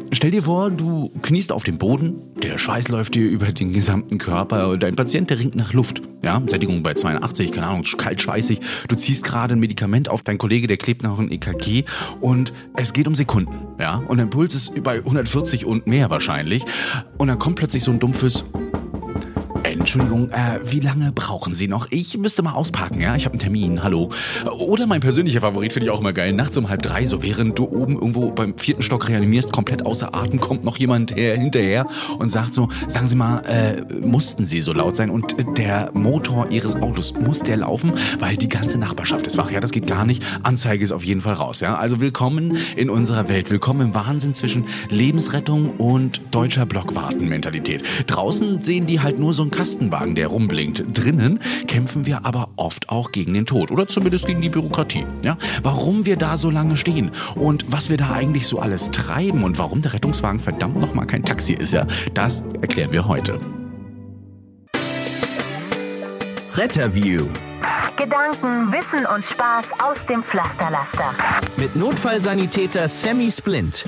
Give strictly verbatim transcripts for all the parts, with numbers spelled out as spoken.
stell dir vor, du kniest auf dem Boden, der Schweiß läuft dir über den gesamten Körper und dein Patient, der ringt nach Luft. Ja, Sättigung bei zweiundachtzig, keine Ahnung, kalt, schweißig. Du ziehst gerade ein Medikament auf, dein Kollege, der klebt noch ein E K G und es geht um Sekunden. Ja, und dein Puls ist bei hundertvierzig und mehr wahrscheinlich. Und dann kommt plötzlich so ein dumpfes... Entschuldigung, äh, wie lange brauchen Sie noch? Ich müsste mal ausparken, ja? Ich habe einen Termin, hallo. Oder mein persönlicher Favorit, finde ich auch immer geil, nachts um halb drei, so während du oben irgendwo beim vierten Stock reanimierst, komplett außer Atem, kommt noch jemand her, hinterher und sagt so, sagen Sie mal, äh, mussten Sie so laut sein und der Motor Ihres Autos, muss der laufen? Weil die ganze Nachbarschaft ist wach, ja, das geht gar nicht. Anzeige ist auf jeden Fall raus, ja? Also willkommen in unserer Welt, willkommen im Wahnsinn zwischen Lebensrettung und deutscher Blockwarten-Mentalität. Draußen sehen die halt nur so ein Kastenwagen, der rumblinkt. Drinnen kämpfen wir aber oft auch gegen den Tod oder zumindest gegen die Bürokratie. Ja? Warum wir da so lange stehen und was wir da eigentlich so alles treiben und warum der Rettungswagen verdammt nochmal kein Taxi ist, ja, das erklären wir heute. Retterview. Gedanken, Wissen und Spaß aus dem Pflasterlaster. Mit Notfallsanitäter Sammy Splint.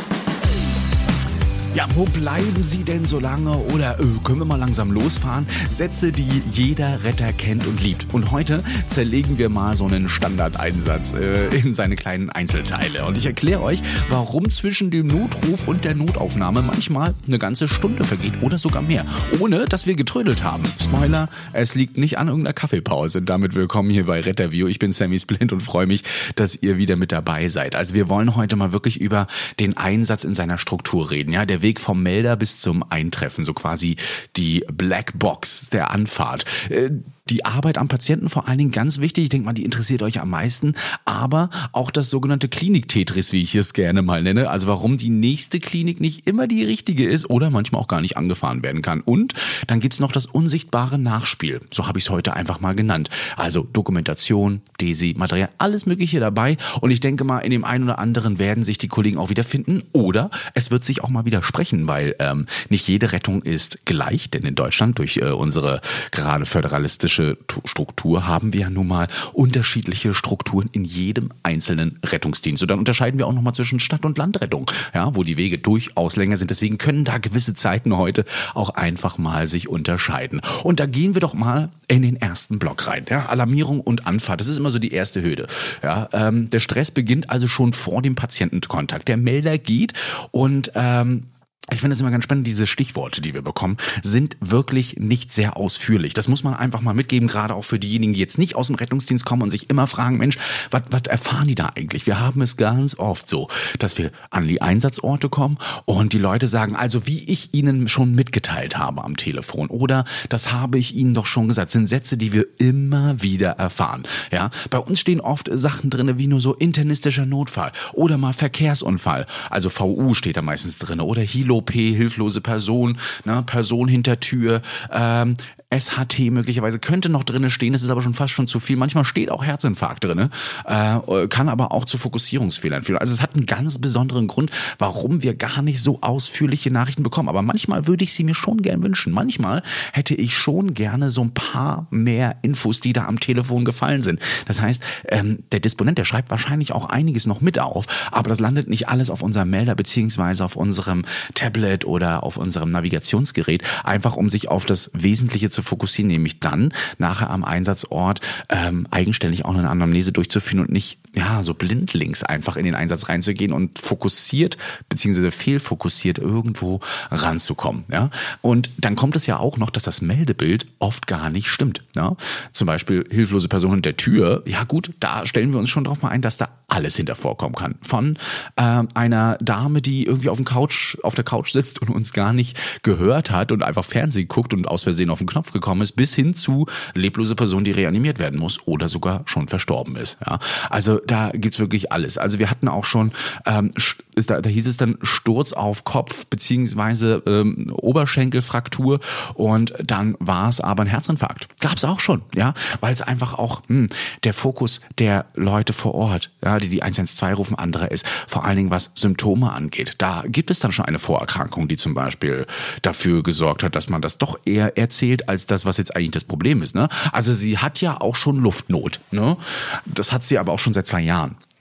Ja, wo bleiben Sie denn so lange? Oder äh, können wir mal langsam losfahren? Sätze, die jeder Retter kennt und liebt. Und heute zerlegen wir mal so einen Standardeinsatz äh, in seine kleinen Einzelteile. Und ich erkläre euch, warum zwischen dem Notruf und der Notaufnahme manchmal eine ganze Stunde vergeht oder sogar mehr. Ohne, dass wir getrödelt haben. Spoiler, es liegt nicht an irgendeiner Kaffeepause. Damit willkommen hier bei Retterview. Ich bin Sammy Splint und freue mich, dass ihr wieder mit dabei seid. Also wir wollen heute mal wirklich über den Einsatz in seiner Struktur reden. Ja, der Weg vom Melder bis zum Eintreffen, so quasi die Blackbox der Anfahrt. Die Arbeit am Patienten vor allen Dingen ganz wichtig. Ich denke mal, die interessiert euch am meisten. Aber auch das sogenannte Klinik-Tetris, wie ich es gerne mal nenne. Also warum die nächste Klinik nicht immer die richtige ist oder manchmal auch gar nicht angefahren werden kann. Und dann gibt's noch das unsichtbare Nachspiel. So habe ich es heute einfach mal genannt. Also Dokumentation, Desi, Material, alles Mögliche dabei. Und ich denke mal, in dem einen oder anderen werden sich die Kollegen auch wiederfinden. Oder es wird sich auch mal widersprechen, weil ähm, nicht jede Rettung ist gleich. Denn in Deutschland durch äh, unsere gerade föderalistische Struktur haben wir ja nun mal unterschiedliche Strukturen in jedem einzelnen Rettungsdienst. Und dann unterscheiden wir auch nochmal zwischen Stadt- und Landrettung, ja, wo die Wege durchaus länger sind. Deswegen können da gewisse Zeiten heute auch einfach mal sich unterscheiden. Und da gehen wir doch mal in den ersten Block rein. Ja, Alarmierung und Anfahrt, das ist immer so die erste Hürde. Ja, ähm, der Stress beginnt also schon vor dem Patientenkontakt. Der Melder geht und ähm, ich finde es immer ganz spannend, diese Stichworte, die wir bekommen, sind wirklich nicht sehr ausführlich. Das muss man einfach mal mitgeben, gerade auch für diejenigen, die jetzt nicht aus dem Rettungsdienst kommen und sich immer fragen, Mensch, was was erfahren die da eigentlich? Wir haben es ganz oft so, dass wir an die Einsatzorte kommen und die Leute sagen, also wie ich ihnen schon mitgeteilt habe am Telefon oder das habe ich ihnen doch schon gesagt, sind Sätze, die wir immer wieder erfahren. Ja, bei uns stehen oft Sachen drin, wie nur so internistischer Notfall oder mal Verkehrsunfall. Also V U steht da meistens drin oder Hilo O P, hilflose Person, ne, Person hinter Tür, ähm, S H T möglicherweise könnte noch drinne stehen, das ist aber schon fast schon zu viel. Manchmal steht auch Herzinfarkt drinne, äh, kann aber auch zu Fokussierungsfehlern führen. Also es hat einen ganz besonderen Grund, warum wir gar nicht so ausführliche Nachrichten bekommen. Aber manchmal würde ich sie mir schon gern wünschen. Manchmal hätte ich schon gerne so ein paar mehr Infos, die da am Telefon gefallen sind. Das heißt, ähm, der Disponent, der schreibt wahrscheinlich auch einiges noch mit auf, aber das landet nicht alles auf unserem Melder beziehungsweise auf unserem Tablet oder auf unserem Navigationsgerät, einfach um sich auf das Wesentliche zu fokussieren, nämlich dann nachher am Einsatzort ähm, eigenständig auch eine Anamnese durchzuführen und nicht ja so blindlings einfach in den Einsatz reinzugehen und fokussiert beziehungsweise fehlfokussiert irgendwo ranzukommen. Ja? Und dann kommt es ja auch noch, dass das Meldebild oft gar nicht stimmt. Ja? Zum Beispiel hilflose Person hinter der Tür. Ja gut, da stellen wir uns schon drauf mal ein, dass da alles hinter vorkommen kann. Von äh, einer Dame, die irgendwie auf dem Couch, auf der Couch sitzt und uns gar nicht gehört hat und einfach Fernsehen guckt und aus Versehen auf den Knopf gekommen ist, bis hin zu leblose Person, die reanimiert werden muss oder sogar schon verstorben ist. Ja, also da gibt's wirklich alles. Also wir hatten auch schon, ähm, ist da, da hieß es dann Sturz auf Kopf beziehungsweise ähm, Oberschenkelfraktur und dann war es aber ein Herzinfarkt. Gab's auch schon, ja, weil es einfach auch hm, der Fokus der Leute vor Ort, ja, die die eins eins zwei rufen, anderer ist, vor allen Dingen was Symptome angeht. Da gibt es dann schon eine Vorerkrankung, die zum Beispiel dafür gesorgt hat, dass man das doch eher erzählt, als das, was jetzt eigentlich das Problem ist. Ne? Also sie hat ja auch schon Luftnot. Ne? Das hat sie aber auch schon seit zwei Jahren.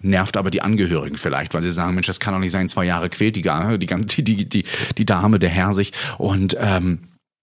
nervt aber die Angehörigen vielleicht, weil sie sagen, Mensch, das kann doch nicht sein, zwei Jahre quält die, die, die, die, die Dame, der Herr sich und ähm,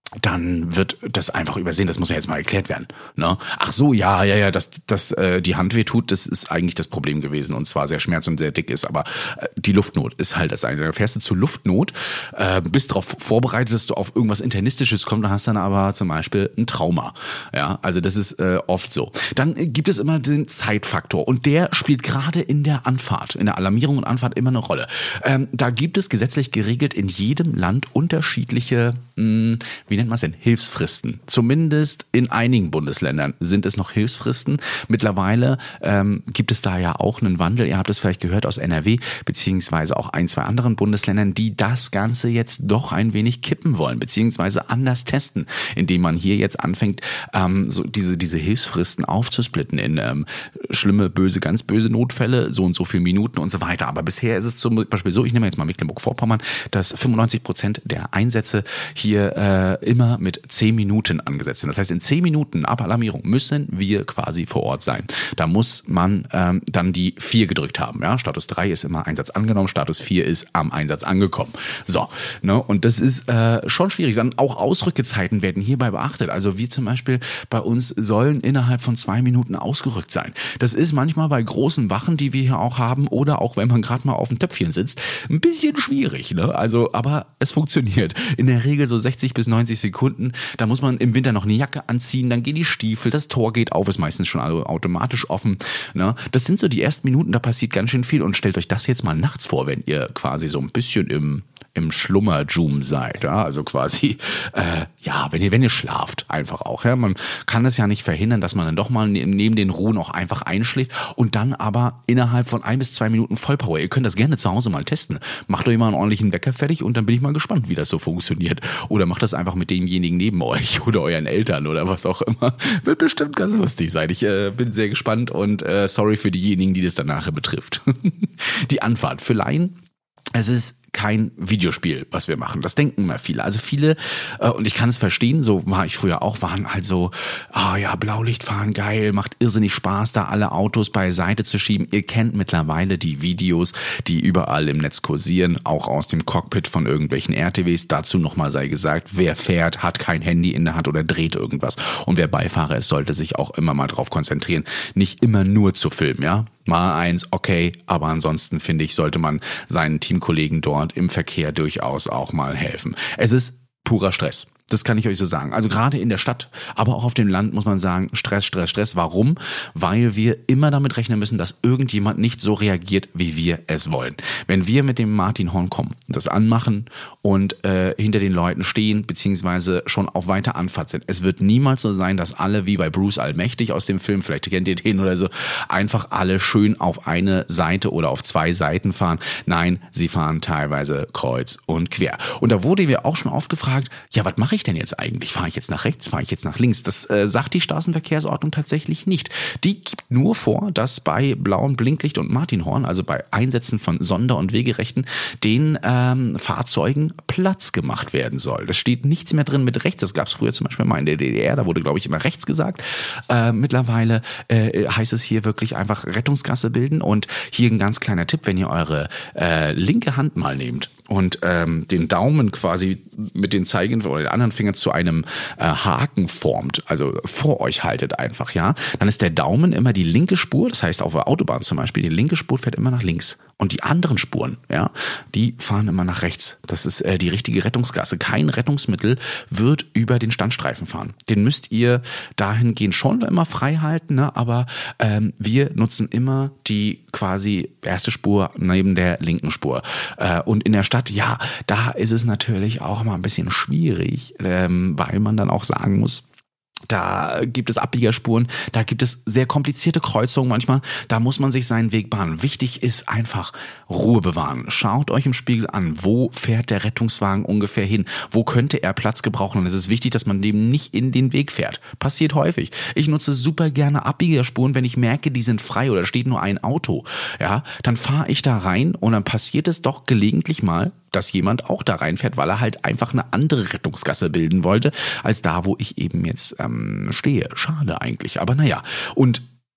dann wird das einfach übersehen. Das muss ja jetzt mal erklärt werden. Ne? Ach so, ja, ja, ja, dass, dass äh, die Hand weh tut, das ist eigentlich das Problem gewesen und zwar sehr schmerz und sehr dick ist, aber äh, die Luftnot ist halt das eine. Da fährst du zur Luftnot, äh, bist darauf vorbereitet, dass du auf irgendwas Internistisches kommst, da hast dann aber zum Beispiel ein Trauma. Ja, also das ist äh, oft so. Dann äh, gibt es immer den Zeitfaktor und der spielt gerade in der Anfahrt, in der Alarmierung und Anfahrt immer eine Rolle. Ähm, da gibt es gesetzlich geregelt in jedem Land unterschiedliche, mh, wie nennt man es denn? Hilfsfristen. Zumindest in einigen Bundesländern sind es noch Hilfsfristen. Mittlerweile ähm, gibt es da ja auch einen Wandel. Ihr habt es vielleicht gehört aus N R W, beziehungsweise auch ein, zwei anderen Bundesländern, die das Ganze jetzt doch ein wenig kippen wollen, beziehungsweise anders testen, indem man hier jetzt anfängt, ähm, so diese, diese Hilfsfristen aufzusplitten in ähm, schlimme, böse, ganz böse Notfälle, so und so viele Minuten und so weiter. Aber bisher ist es zum Beispiel so, ich nehme jetzt mal Mecklenburg-Vorpommern, dass fünfundneunzig Prozent der Einsätze hier äh, immer mit zehn Minuten angesetzt sind. Das heißt, in zehn Minuten ab Alarmierung müssen wir quasi vor Ort sein. Da muss man ähm, dann die vier gedrückt haben. Ja? Status drei ist immer Einsatz angenommen, Status vier ist am Einsatz angekommen. So, ne? Und das ist äh, schon schwierig. Dann auch Ausrückezeiten werden hierbei beachtet. Also wir zum Beispiel bei uns sollen innerhalb von zwei Minuten ausgerückt sein. Das ist manchmal bei großen Wachen, die wir hier auch haben, oder auch wenn man gerade mal auf dem Töpfchen sitzt, ein bisschen schwierig. Ne? Also, aber es funktioniert. In der Regel so sechzig bis neunzig Sekunden. Da muss man im Winter noch eine Jacke anziehen, dann gehen die Stiefel, das Tor geht auf, ist meistens schon automatisch offen. Ne? Das sind so die ersten Minuten, da passiert ganz schön viel und stellt euch das jetzt mal nachts vor, wenn ihr quasi so ein bisschen im im Schlummerjoom seid, ja, also quasi, äh, ja, wenn ihr wenn ihr schlaft, einfach auch, ja, man kann es ja nicht verhindern, dass man dann doch mal neben den Ruhen auch einfach einschläft und dann aber innerhalb von ein bis zwei Minuten Vollpower. Ihr könnt das gerne zu Hause mal testen. Macht euch mal einen ordentlichen Wecker fertig und dann bin ich mal gespannt, wie das so funktioniert. Oder macht das einfach mit demjenigen neben euch oder euren Eltern oder was auch immer. Wird bestimmt ganz lustig sein. Ich äh, bin sehr gespannt und äh, sorry für diejenigen, die das dann nachher betrifft. Die Anfahrt für Laien. Es ist kein Videospiel, was wir machen. Das denken immer viele. Also viele, äh, und ich kann es verstehen, so war ich früher auch, waren halt so, ah oh ja, Blaulichtfahren, geil, macht irrsinnig Spaß, da alle Autos beiseite zu schieben. Ihr kennt mittlerweile die Videos, die überall im Netz kursieren, auch aus dem Cockpit von irgendwelchen R T Ws. Dazu nochmal sei gesagt, wer fährt, hat kein Handy in der Hand oder dreht irgendwas. Und wer Beifahrer ist, sollte sich auch immer mal drauf konzentrieren, nicht immer nur zu filmen, ja. Mal eins, okay, aber ansonsten finde ich, sollte man seinen Teamkollegen dort im Verkehr durchaus auch mal helfen. Es ist purer Stress. Das kann ich euch so sagen. Also gerade in der Stadt, aber auch auf dem Land muss man sagen, Stress, Stress, Stress. Warum? Weil wir immer damit rechnen müssen, dass irgendjemand nicht so reagiert, wie wir es wollen. Wenn wir mit dem Martin Horn kommen, das anmachen und äh, hinter den Leuten stehen, beziehungsweise schon auf weiter Anfahrt sind. Es wird niemals so sein, dass alle wie bei Bruce Allmächtig aus dem Film, vielleicht kennt ihr den oder so, einfach alle schön auf eine Seite oder auf zwei Seiten fahren. Nein, sie fahren teilweise kreuz und quer. Und da wurde mir auch schon oft gefragt, ja, was mache ich denn jetzt eigentlich? Fahre ich jetzt nach rechts? Fahre ich jetzt nach links? Das äh, sagt die Straßenverkehrsordnung tatsächlich nicht. Die gibt nur vor, dass bei blauem Blinklicht und Martinhorn, also bei Einsätzen von Sonder- und Wegerechten, den ähm, Fahrzeugen Platz gemacht werden soll. Das steht nichts mehr drin mit rechts. Das gab es früher zum Beispiel mal in der D D R, da wurde, glaube ich, immer rechts gesagt. Äh, mittlerweile äh, heißt es hier wirklich einfach Rettungsgasse bilden. Und hier ein ganz kleiner Tipp, wenn ihr eure äh, linke Hand mal nehmt und ähm, den Daumen quasi mit den Zeigen oder den anderen Finger zu einem äh, Haken formt, also vor euch haltet einfach, ja, dann ist der Daumen immer die linke Spur, das heißt auf der Autobahn zum Beispiel, die linke Spur fährt immer nach links und die anderen Spuren, ja, die fahren immer nach rechts. Das ist äh, die richtige Rettungsgasse. Kein Rettungsmittel wird über den Standstreifen fahren. Den müsst ihr dahingehend schon immer frei halten, ne? Aber ähm, wir nutzen immer die quasi erste Spur neben der linken Spur. Äh, und in der Stadt, ja, da ist es natürlich auch mal ein bisschen schwierig, ähm, weil man dann auch sagen muss, da gibt es Abbiegerspuren, da gibt es sehr komplizierte Kreuzungen manchmal, da muss man sich seinen Weg bahnen. Wichtig ist einfach Ruhe bewahren. Schaut euch im Spiegel an, wo fährt der Rettungswagen ungefähr hin, wo könnte er Platz gebrauchen und es ist wichtig, dass man dem nicht in den Weg fährt. Passiert häufig. Ich nutze super gerne Abbiegerspuren, wenn ich merke, die sind frei oder steht nur ein Auto. Ja, dann fahre ich da rein und dann passiert es doch gelegentlich mal, dass jemand auch da reinfährt, weil er halt einfach eine andere Rettungsgasse bilden wollte, als da, wo ich eben jetzt ähm, stehe. Schade eigentlich, aber naja. Und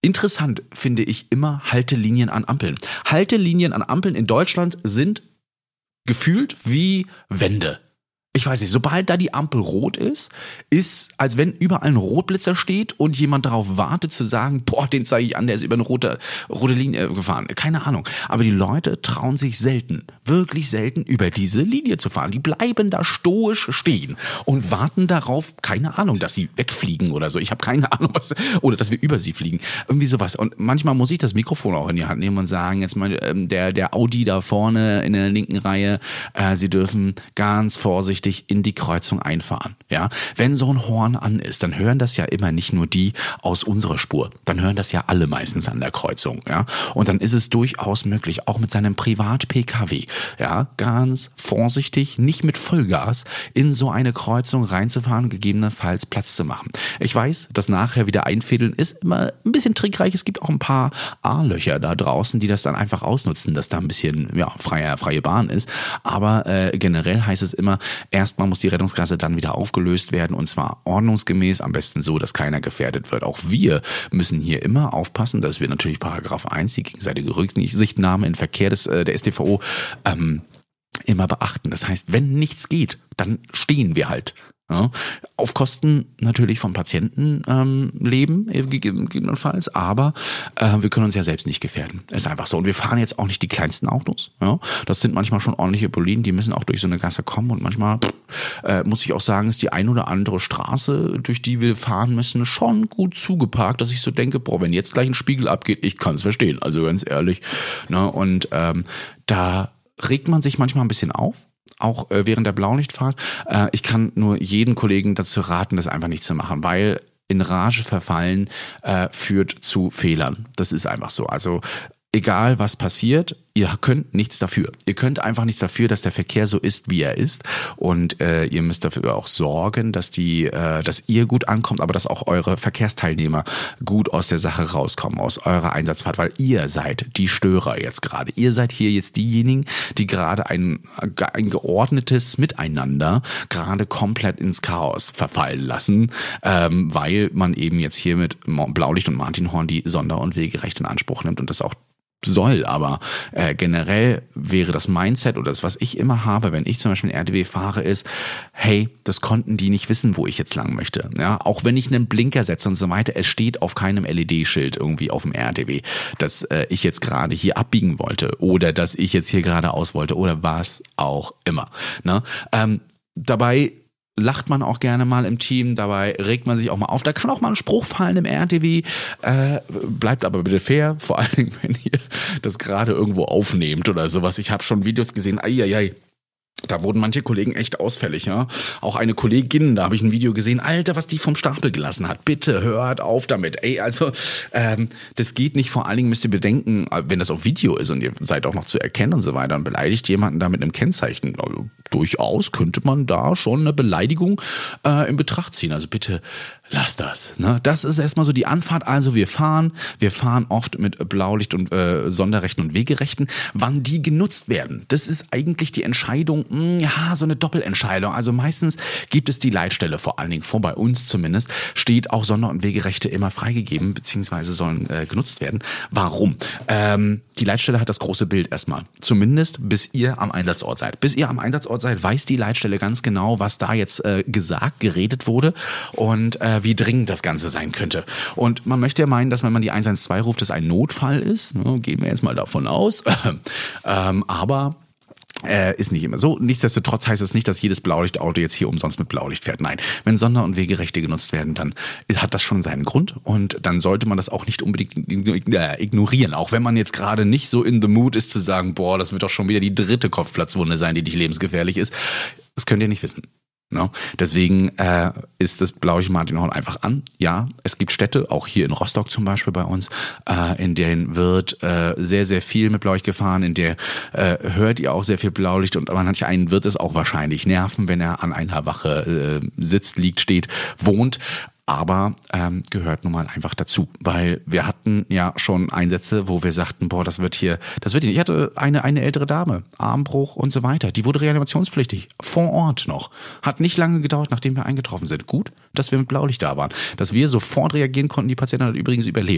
interessant finde ich immer Haltelinien an Ampeln. Haltelinien an Ampeln in Deutschland sind gefühlt wie Wände. Ich weiß nicht, sobald da die Ampel rot ist, ist, als wenn überall ein Rotblitzer steht und jemand darauf wartet zu sagen, boah, den zeige ich an, der ist über eine rote, rote Linie gefahren. Keine Ahnung. Aber die Leute trauen sich selten, wirklich selten über diese Linie zu fahren. Die bleiben da stoisch stehen und warten darauf, keine Ahnung, dass sie wegfliegen oder so. Ich habe keine Ahnung, was, oder dass wir über sie fliegen. Irgendwie sowas. Und manchmal muss ich das Mikrofon auch in die Hand nehmen und sagen, jetzt mal, der, der Audi da vorne in der linken Reihe, äh, sie dürfen ganz vorsichtig in die Kreuzung einfahren. Ja, wenn so ein Horn an ist, dann hören das ja immer nicht nur die aus unserer Spur, dann hören das ja alle meistens an der Kreuzung. Ja, und dann ist es durchaus möglich, auch mit seinem Privat-P K W, ja, ganz vorsichtig, nicht mit Vollgas in so eine Kreuzung reinzufahren, gegebenenfalls Platz zu machen. Ich weiß, das nachher wieder einfädeln ist immer ein bisschen trickreich. Es gibt auch ein paar A-Löcher da draußen, die das dann einfach ausnutzen, dass da ein bisschen ja freie freie Bahn ist. Aber äh, generell heißt es immer, erstmal muss die Rettungsgasse dann wieder aufgelöst werden und zwar ordnungsgemäß, am besten so, dass keiner gefährdet wird. Auch wir müssen hier immer aufpassen, dass wir natürlich Paragraph eins, die gegenseitige Rücksichtnahme in Verkehr des, äh, der S t V O, ähm, immer beachten. Das heißt, wenn nichts geht, dann stehen wir halt. Ja, auf Kosten natürlich vom Patientenleben ähm, gegebenenfalls, aber äh, wir können uns ja selbst nicht gefährden. Ist einfach so. Und wir fahren jetzt auch nicht die kleinsten Autos. Ja? Das sind manchmal schon ordentliche Boliden, die müssen auch durch so eine Gasse kommen und manchmal äh, muss ich auch sagen, ist die ein oder andere Straße, durch die wir fahren müssen, schon gut zugeparkt, dass ich so denke, boah, wenn jetzt gleich ein Spiegel abgeht, ich kann es verstehen, also ganz ehrlich. Ne? Und ähm, da regt man sich manchmal ein bisschen auf. Auch äh, während der Blaulichtfahrt. Äh, ich kann nur jeden Kollegen dazu raten, das einfach nicht zu machen, weil in Rage verfallen äh, führt zu Fehlern. Das ist einfach so. Also egal was passiert, ihr könnt nichts dafür. Ihr könnt einfach nichts dafür, dass der Verkehr so ist, wie er ist. Und äh, ihr müsst dafür auch sorgen, dass die, äh, dass ihr gut ankommt, aber dass auch eure Verkehrsteilnehmer gut aus der Sache rauskommen, aus eurer Einsatzfahrt, weil ihr seid die Störer jetzt gerade. Ihr seid hier jetzt diejenigen, die gerade ein, ein geordnetes Miteinander gerade komplett ins Chaos verfallen lassen, ähm, weil man eben jetzt hier mit Blaulicht und Martinhorn die Sonder- und Wegerechte in Anspruch nimmt und das auch soll, aber äh, generell wäre das Mindset oder das, was ich immer habe, wenn ich zum Beispiel in R T W fahre, ist, hey, das konnten die nicht wissen, wo ich jetzt lang möchte. Ja, auch wenn ich einen Blinker setze und so weiter, es steht auf keinem L E D-Schild irgendwie auf dem R T W, dass äh, ich jetzt gerade hier abbiegen wollte oder dass ich jetzt hier geradeaus wollte oder was auch immer. Ne? Ähm, dabei lacht man auch gerne mal im Team, dabei regt man sich auch mal auf. Da kann auch mal ein Spruch fallen im R T W, äh, bleibt aber bitte fair, vor allen Dingen, wenn ihr das gerade irgendwo aufnehmt oder sowas. Ich habe schon Videos gesehen, ai, ai, ai. Da wurden manche Kollegen echt ausfällig, ja. Auch eine Kollegin, da habe ich ein Video gesehen, Alter, was die vom Stapel gelassen hat. Bitte hört auf damit. Ey, also ähm, das geht nicht. Vor allen Dingen müsst ihr bedenken, wenn das auf Video ist und ihr seid auch noch zu erkennen und so weiter und beleidigt jemanden da mit einem Kennzeichen. Also, durchaus könnte man da schon eine Beleidigung äh, in Betracht ziehen. Also bitte lasst das. Ne? Das ist erstmal so die Anfahrt. Also wir fahren, wir fahren oft mit Blaulicht und äh, Sonderrechten und Wegerechten. Wann die genutzt werden, das ist eigentlich die Entscheidung, mh, ja, so eine Doppelentscheidung. Also meistens gibt es die Leitstelle, vor allen Dingen vor bei uns zumindest, steht auch Sonder- und Wegerechte immer freigegeben, beziehungsweise sollen äh, genutzt werden. Warum? Ähm, die Leitstelle hat das große Bild erstmal. Zumindest bis ihr am Einsatzort seid. Bis ihr am Einsatzort seid, weiß die Leitstelle ganz genau, was da jetzt äh, gesagt, geredet wurde und äh, wie dringend das Ganze sein könnte. Und man möchte ja meinen, dass wenn man die eins eins zwei ruft, das ein Notfall ist. Ne, gehen wir jetzt mal davon aus. ähm, aber Äh, ist nicht immer so. Nichtsdestotrotz heißt es nicht, dass jedes Blaulichtauto jetzt hier umsonst mit Blaulicht fährt. Nein, wenn Sonder- und Wegerechte genutzt werden, dann hat das schon seinen Grund und dann sollte man das auch nicht unbedingt ignorieren. Auch wenn man jetzt gerade nicht so in the mood ist zu sagen, boah, das wird doch schon wieder die dritte Kopfplatzwunde sein, die nicht lebensgefährlich ist. Das könnt ihr nicht wissen. No. Deswegen äh, ist das Blaulicht-Martinhorn einfach an. Ja, es gibt Städte, auch hier in Rostock zum Beispiel bei uns, äh, in denen wird äh, sehr, sehr viel mit Blaulicht gefahren, in der äh, hört ihr auch sehr viel Blaulicht und manch einen wird es auch wahrscheinlich nerven, wenn er an einer Wache äh, sitzt, liegt, steht, wohnt. Aber ähm, gehört nun mal einfach dazu, weil wir hatten ja schon Einsätze, wo wir sagten, boah, das wird hier, das wird hier. Ich hatte eine eine ältere Dame, Armbruch und so weiter, die wurde reanimationspflichtig, vor Ort noch. Hat nicht lange gedauert, nachdem wir eingetroffen sind. Gut, dass wir mit Blaulicht da waren, dass wir sofort reagieren konnten. Die Patientin hat übrigens überlebt.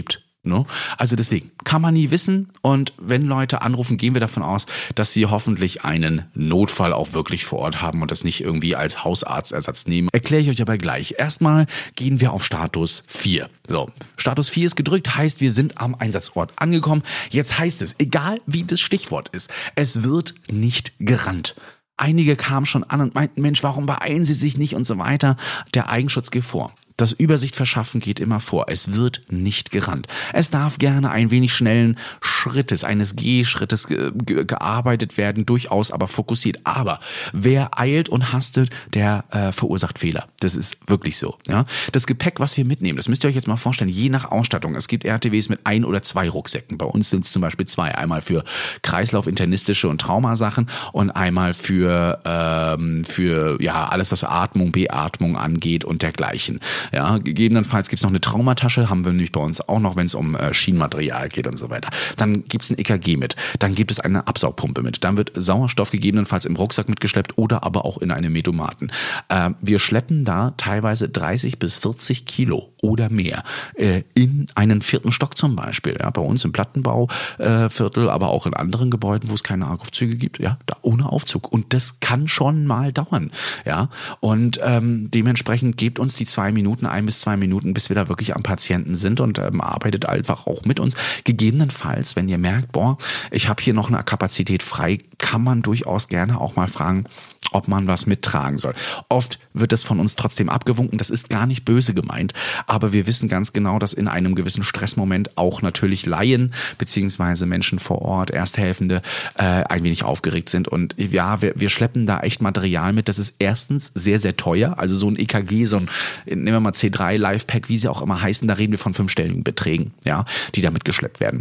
Ne? Also deswegen, kann man nie wissen, und wenn Leute anrufen, gehen wir davon aus, dass sie hoffentlich einen Notfall auch wirklich vor Ort haben und das nicht irgendwie als Hausarztersatz nehmen. Erkläre ich euch aber gleich. Erstmal gehen wir auf Status vier. So, Status vier ist gedrückt, heißt, wir sind am Einsatzort angekommen. Jetzt heißt es, egal wie das Stichwort ist, es wird nicht gerannt. Einige kamen schon an und meinten, Mensch, warum beeilen Sie sich nicht und so weiter. Der Eigenschutz geht vor. Das Übersicht verschaffen geht immer vor. Es wird nicht gerannt. Es darf gerne ein wenig schnellen Schrittes, eines Gehschrittes ge- ge- gearbeitet werden, durchaus aber fokussiert. Aber wer eilt und hastet, der äh, verursacht Fehler. Das ist wirklich so. Ja? Das Gepäck, was wir mitnehmen, das müsst ihr euch jetzt mal vorstellen, je nach Ausstattung. Es gibt R T Ws mit ein oder zwei Rucksäcken. Bei uns sind es zum Beispiel zwei. Einmal für Kreislauf, internistische und Traumasachen und einmal für, ähm, für ja alles, was Atmung, Beatmung angeht und dergleichen. Ja, gegebenenfalls gibt's noch eine Traumatasche, haben wir nämlich bei uns auch noch, wenn es um äh, Schienenmaterial geht und so weiter. Dann gibt's ein E K G mit, dann gibt es eine Absaugpumpe mit, dann wird Sauerstoff gegebenenfalls im Rucksack mitgeschleppt oder aber auch in einem Medomaten. Äh, wir schleppen da teilweise dreißig bis vierzig Kilo oder mehr äh, in einen vierten Stock zum Beispiel. Ja, bei uns im Plattenbauviertel, äh, aber auch in anderen Gebäuden, wo es keine Aufzüge gibt, ja, da ohne Aufzug. Und das kann schon mal dauern. Ja, und ähm, dementsprechend gebt uns die zwei Minuten, ein bis zwei Minuten, bis wir da wirklich am Patienten sind, und ähm, arbeitet einfach auch mit uns. Gegebenenfalls, wenn ihr merkt, boah, ich habe hier noch eine Kapazität frei, kann man durchaus gerne auch mal fragen, ob man was mittragen soll. Oft wird das von uns trotzdem abgewunken, das ist gar nicht böse gemeint, aber wir wissen ganz genau, dass in einem gewissen Stressmoment auch natürlich Laien beziehungsweise Menschen vor Ort, Ersthelfende, äh, ein wenig aufgeregt sind, und ja, wir, wir schleppen da echt Material mit, das ist erstens sehr, sehr teuer, also so ein E K G, so ein, nehmen wir mal C drei, Lifepack, wie sie auch immer heißen, da reden wir von fünfstelligen Beträgen, ja, die da mitgeschleppt werden.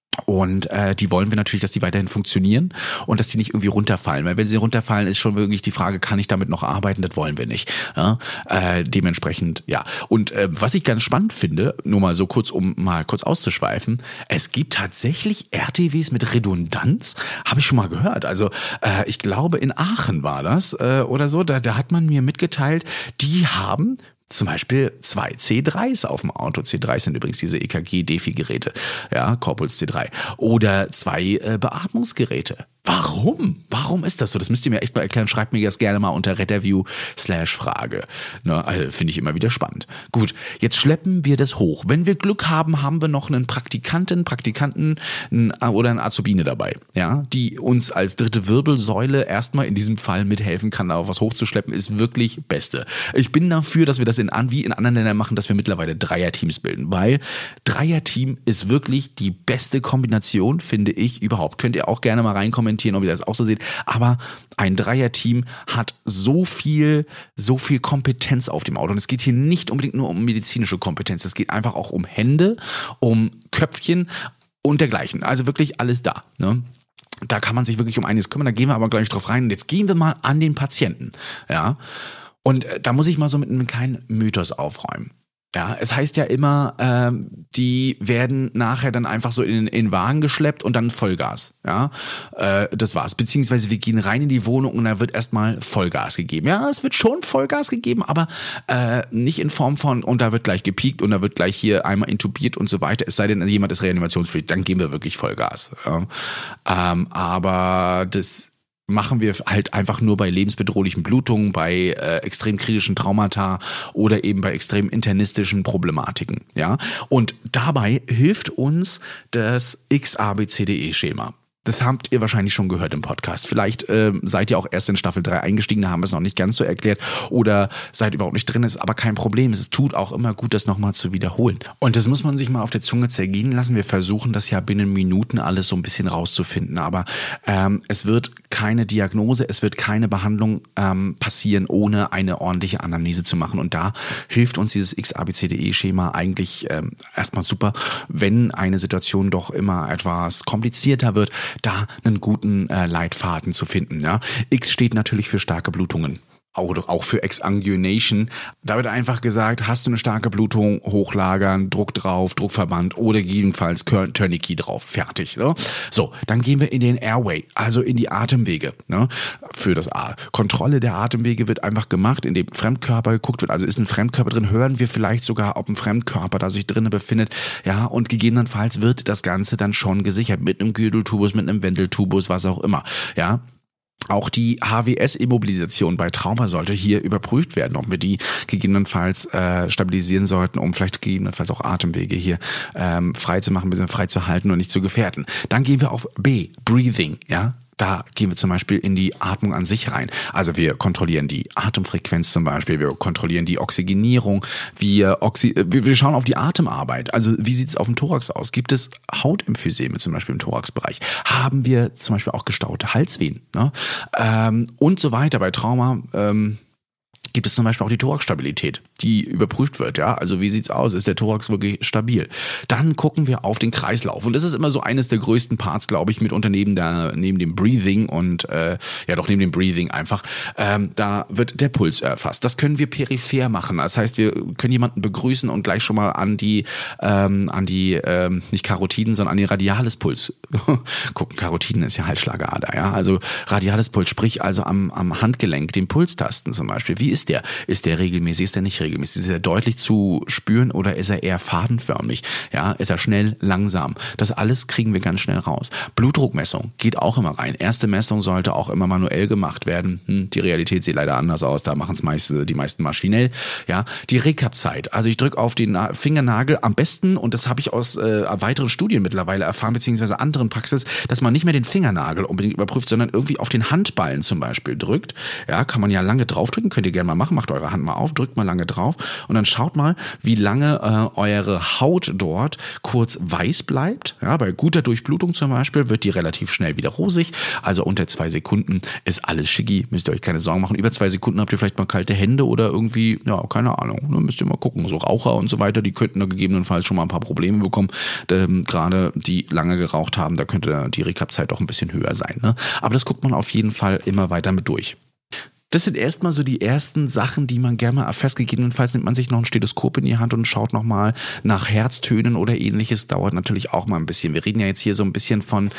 Und äh, die wollen wir natürlich, dass die weiterhin funktionieren und dass die nicht irgendwie runterfallen. Weil wenn sie runterfallen, ist schon wirklich die Frage, kann ich damit noch arbeiten? Das wollen wir nicht. Ja? Äh, dementsprechend, ja. Und äh, was ich ganz spannend finde, nur mal so kurz, um mal kurz auszuschweifen, es gibt tatsächlich R T Ws mit Redundanz, habe ich schon mal gehört. Also äh, ich glaube, in Aachen war das äh, oder so, da, da hat man mir mitgeteilt, die haben zum Beispiel zwei C dreis auf dem Auto. C drei sind übrigens diese E K G-Defi-Geräte, ja, Corpuls C drei. Oder zwei äh, Beatmungsgeräte. Warum? Warum ist das so? Das müsst ihr mir echt mal erklären. Schreibt mir das gerne mal unter retterview slash Frage. Ne, also finde ich immer wieder spannend. Gut, jetzt schleppen wir das hoch. Wenn wir Glück haben, haben wir noch einen Praktikanten, Praktikanten oder eine Azubine dabei, ja, die uns als dritte Wirbelsäule erstmal in diesem Fall mithelfen kann, da was hochzuschleppen, ist wirklich Beste. Ich bin dafür, dass wir das in, wie in anderen Ländern machen, dass wir mittlerweile Dreierteams bilden, weil Dreierteam ist wirklich die beste Kombination, finde ich, überhaupt. Könnt ihr auch gerne mal reinkommentieren, ob ihr das auch so seht, aber ein Dreierteam hat so viel, so viel Kompetenz auf dem Auto, und es geht hier nicht unbedingt nur um medizinische Kompetenz, es geht einfach auch um Hände, um Köpfchen und dergleichen, also wirklich alles da, ne? Da kann man sich wirklich um einiges kümmern, da gehen wir aber gleich drauf rein, und jetzt gehen wir mal an den Patienten, ja, und da muss ich mal so mit einem kleinen Mythos aufräumen. Ja, es heißt ja immer, ähm, die werden nachher dann einfach so in, in den Wagen geschleppt und dann Vollgas. Ja, äh, das war's. Beziehungsweise wir gehen rein in die Wohnung und da wird erstmal Vollgas gegeben. Ja, es wird schon Vollgas gegeben, aber äh, nicht in Form von, und da wird gleich gepiekt und da wird gleich hier einmal intubiert und so weiter. Es sei denn, jemand ist reanimationspflichtig, dann geben wir wirklich Vollgas. Ja. Ähm, aber das machen wir halt einfach nur bei lebensbedrohlichen Blutungen, bei äh, extrem kritischen Traumata oder eben bei extrem internistischen Problematiken, ja. Und dabei hilft uns das X A B C D E-Schema. Das habt ihr wahrscheinlich schon gehört im Podcast. Vielleicht äh, seid ihr auch erst in Staffel drei eingestiegen, da haben wir es noch nicht ganz so erklärt, oder seid überhaupt nicht drin, ist aber kein Problem. Es tut auch immer gut, das nochmal zu wiederholen. Und das muss man sich mal auf der Zunge zergehen lassen. Wir versuchen das ja binnen Minuten alles so ein bisschen rauszufinden, aber ähm, es wird keine Diagnose, es wird keine Behandlung ähm, passieren, ohne eine ordentliche Anamnese zu machen. Und da hilft uns dieses X A B C D E-Schema eigentlich ähm, erstmal super, wenn eine Situation doch immer etwas komplizierter wird, da einen guten äh, Leitfaden zu finden. Ja. X steht natürlich für starke Blutungen. Auch, auch für Exanguination. Da wird einfach gesagt, hast du eine starke Blutung, hochlagern, Druck drauf, Druckverband oder gegebenenfalls Tourniquet drauf. Fertig. Ne? So, dann gehen wir in den Airway, also in die Atemwege. Ne? Für das A. Kontrolle der Atemwege wird einfach gemacht, indem Fremdkörper geguckt wird. Also ist ein Fremdkörper drin, hören wir vielleicht sogar, ob ein Fremdkörper da sich drinnen befindet. Ja, und gegebenenfalls wird das Ganze dann schon gesichert mit einem Gürteltubus, mit einem Wendeltubus, was auch immer. Ja. Auch die H W S-Immobilisation bei Trauma sollte hier überprüft werden, ob wir die gegebenenfalls äh, stabilisieren sollten, um vielleicht gegebenenfalls auch Atemwege hier ähm, frei zu machen, ein bisschen frei zu halten und nicht zu gefährden. Dann gehen wir auf B, Breathing, ja. Da gehen wir zum Beispiel in die Atmung an sich rein. Also wir kontrollieren die Atemfrequenz zum Beispiel, wir kontrollieren die Oxygenierung, wir, Oxy- wir schauen auf die Atemarbeit. Also wie sieht es auf dem Thorax aus? Gibt es Hautemphyseme zum Beispiel im Thoraxbereich? Haben wir zum Beispiel auch gestaute Halsvenen? Ne? Ähm, und so weiter. Bei Trauma ähm, gibt es zum Beispiel auch die Thoraxstabilität, die überprüft wird. Ja, also wie sieht's aus? Ist der Thorax wirklich stabil? Dann gucken wir auf den Kreislauf und das ist immer so eines der größten Parts, glaube ich, mit unter neben der neben dem Breathing und äh, ja doch neben dem Breathing einfach. Ähm, da wird der Puls erfasst. Das können wir peripher machen. Das heißt, wir können jemanden begrüßen und gleich schon mal an die ähm, an die ähm, nicht Karotiden, sondern an den Radialispuls gucken. Karotiden ist ja Halsschlagader. Ja, also Radialispuls, sprich also am am Handgelenk, den Puls tasten zum Beispiel. Wie ist der? Ist der regelmäßig? Ist der nicht regelmäßig? Ist er deutlich zu spüren oder ist er eher fadenförmig? Ja, ist er schnell, langsam? Das alles kriegen wir ganz schnell raus. Blutdruckmessung geht auch immer rein. Erste Messung sollte auch immer manuell gemacht werden. Hm, die Realität sieht leider anders aus. Da machen es meist, die meisten maschinell. Ja, die Recap-Zeit. Also ich drücke auf den Fingernagel am besten und das habe ich aus äh, weiteren Studien mittlerweile erfahren, beziehungsweise anderen Praxis, dass man nicht mehr den Fingernagel unbedingt überprüft, sondern irgendwie auf den Handballen zum Beispiel drückt. Ja, kann man ja lange draufdrücken. Könnt ihr gerne mal machen, macht eure Hand mal auf, drückt mal lange drauf und dann schaut mal, wie lange äh, eure Haut dort kurz weiß bleibt. Ja, bei guter Durchblutung zum Beispiel wird die relativ schnell wieder rosig, also unter zwei Sekunden ist alles schicki, müsst ihr euch keine Sorgen machen. Über zwei Sekunden habt ihr vielleicht mal kalte Hände oder irgendwie, ja, keine Ahnung, ne, müsst ihr mal gucken. So Raucher und so weiter, die könnten da gegebenenfalls schon mal ein paar Probleme bekommen, ähm, gerade die lange geraucht haben, da könnte die Recap-Zeit auch ein bisschen höher sein. Ne? Aber das guckt man auf jeden Fall immer weiter mit durch. Das sind erstmal so die ersten Sachen, die man gerne mal erfasst. Gegebenenfalls nimmt man sich noch ein Stethoskop in die Hand und schaut nochmal nach Herztönen oder ähnliches. Dauert natürlich auch mal ein bisschen. Wir reden ja jetzt hier so ein bisschen von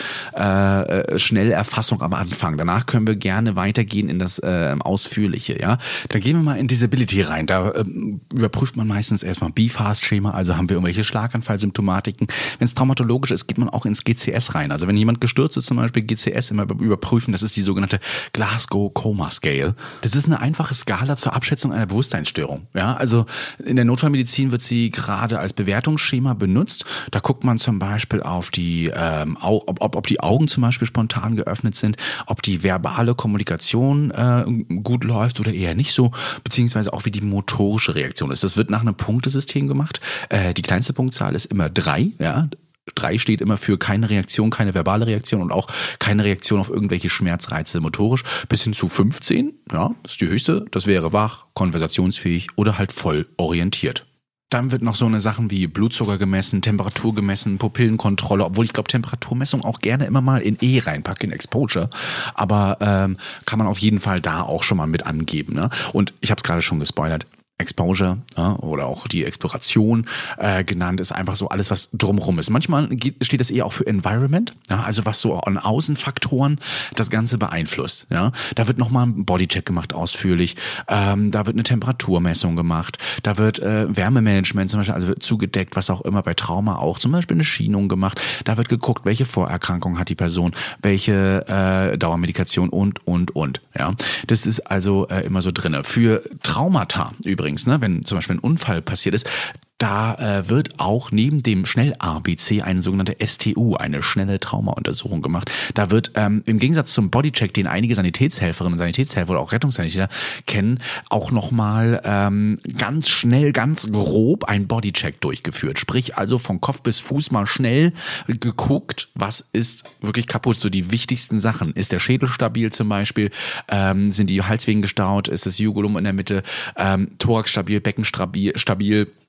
äh, Schnellerfassung am Anfang. Danach können wir gerne weitergehen in das äh, Ausführliche. Ja, da gehen wir mal in Disability rein. Da äh, überprüft man meistens erstmal B FAST-Schema. Also haben wir irgendwelche Schlaganfallsymptomatiken. Wenn es traumatologisch ist, geht man auch ins G C S rein. Also wenn jemand gestürzt ist, zum Beispiel G C S immer überprüfen. Das ist die sogenannte Glasgow Coma Scale. Das ist eine einfache Skala zur Abschätzung einer Bewusstseinsstörung. Ja, also in der Notfallmedizin wird sie gerade als Bewertungsschema benutzt. Da guckt man zum Beispiel auf die, ähm, ob, ob, ob die Augen zum Beispiel spontan geöffnet sind, ob die verbale Kommunikation äh, gut läuft oder eher nicht so, beziehungsweise auch wie die motorische Reaktion ist. Das wird nach einem Punktesystem gemacht. Äh, die kleinste Punktzahl ist immer drei, ja. Drei steht immer für keine Reaktion, keine verbale Reaktion und auch keine Reaktion auf irgendwelche Schmerzreize motorisch. Bis hin zu fünfzehn, ja, das ist die höchste. Das wäre wach, konversationsfähig oder halt voll orientiert. Dann wird noch so eine Sachen wie Blutzucker gemessen, Temperatur gemessen, Pupillenkontrolle, obwohl ich glaube Temperaturmessung auch gerne immer mal in E reinpacke, in Exposure. Aber ähm, kann man auf jeden Fall da auch schon mal mit angeben. Ne? Und ich habe es gerade schon gespoilert. Exposure ja, oder auch die Exploration äh, genannt, ist einfach so alles, was drumherum ist. Manchmal geht, steht das eher auch für Environment, ja, also was so an Außenfaktoren das Ganze beeinflusst. Ja. Da wird nochmal ein Bodycheck gemacht, ausführlich. Ähm, da wird eine Temperaturmessung gemacht. Da wird äh, Wärmemanagement zum Beispiel, also wird zugedeckt, was auch immer bei Trauma auch. Zum Beispiel eine Schienung gemacht. Da wird geguckt, welche Vorerkrankung hat die Person, welche äh, Dauermedikation und, und, und. Ja. Das ist also äh, immer so drinne. Für Traumata übrigens, Ne, wenn zum Beispiel ein Unfall passiert ist, da äh, wird auch neben dem Schnell-A B C eine sogenannte S T U, eine schnelle Traumauntersuchung gemacht. Da wird ähm, im Gegensatz zum Bodycheck, den einige Sanitätshelferinnen und Sanitätshelfer oder auch Rettungssanitäter kennen, auch nochmal ähm, ganz schnell, ganz grob ein Bodycheck durchgeführt. Sprich also von Kopf bis Fuß mal schnell geguckt, was ist wirklich kaputt. So die wichtigsten Sachen. Ist der Schädel stabil zum Beispiel? Ähm, sind die Halswegen gestaut? Ist das Jugulum in der Mitte? Ähm, Thorax stabil, Becken stabil, stabil.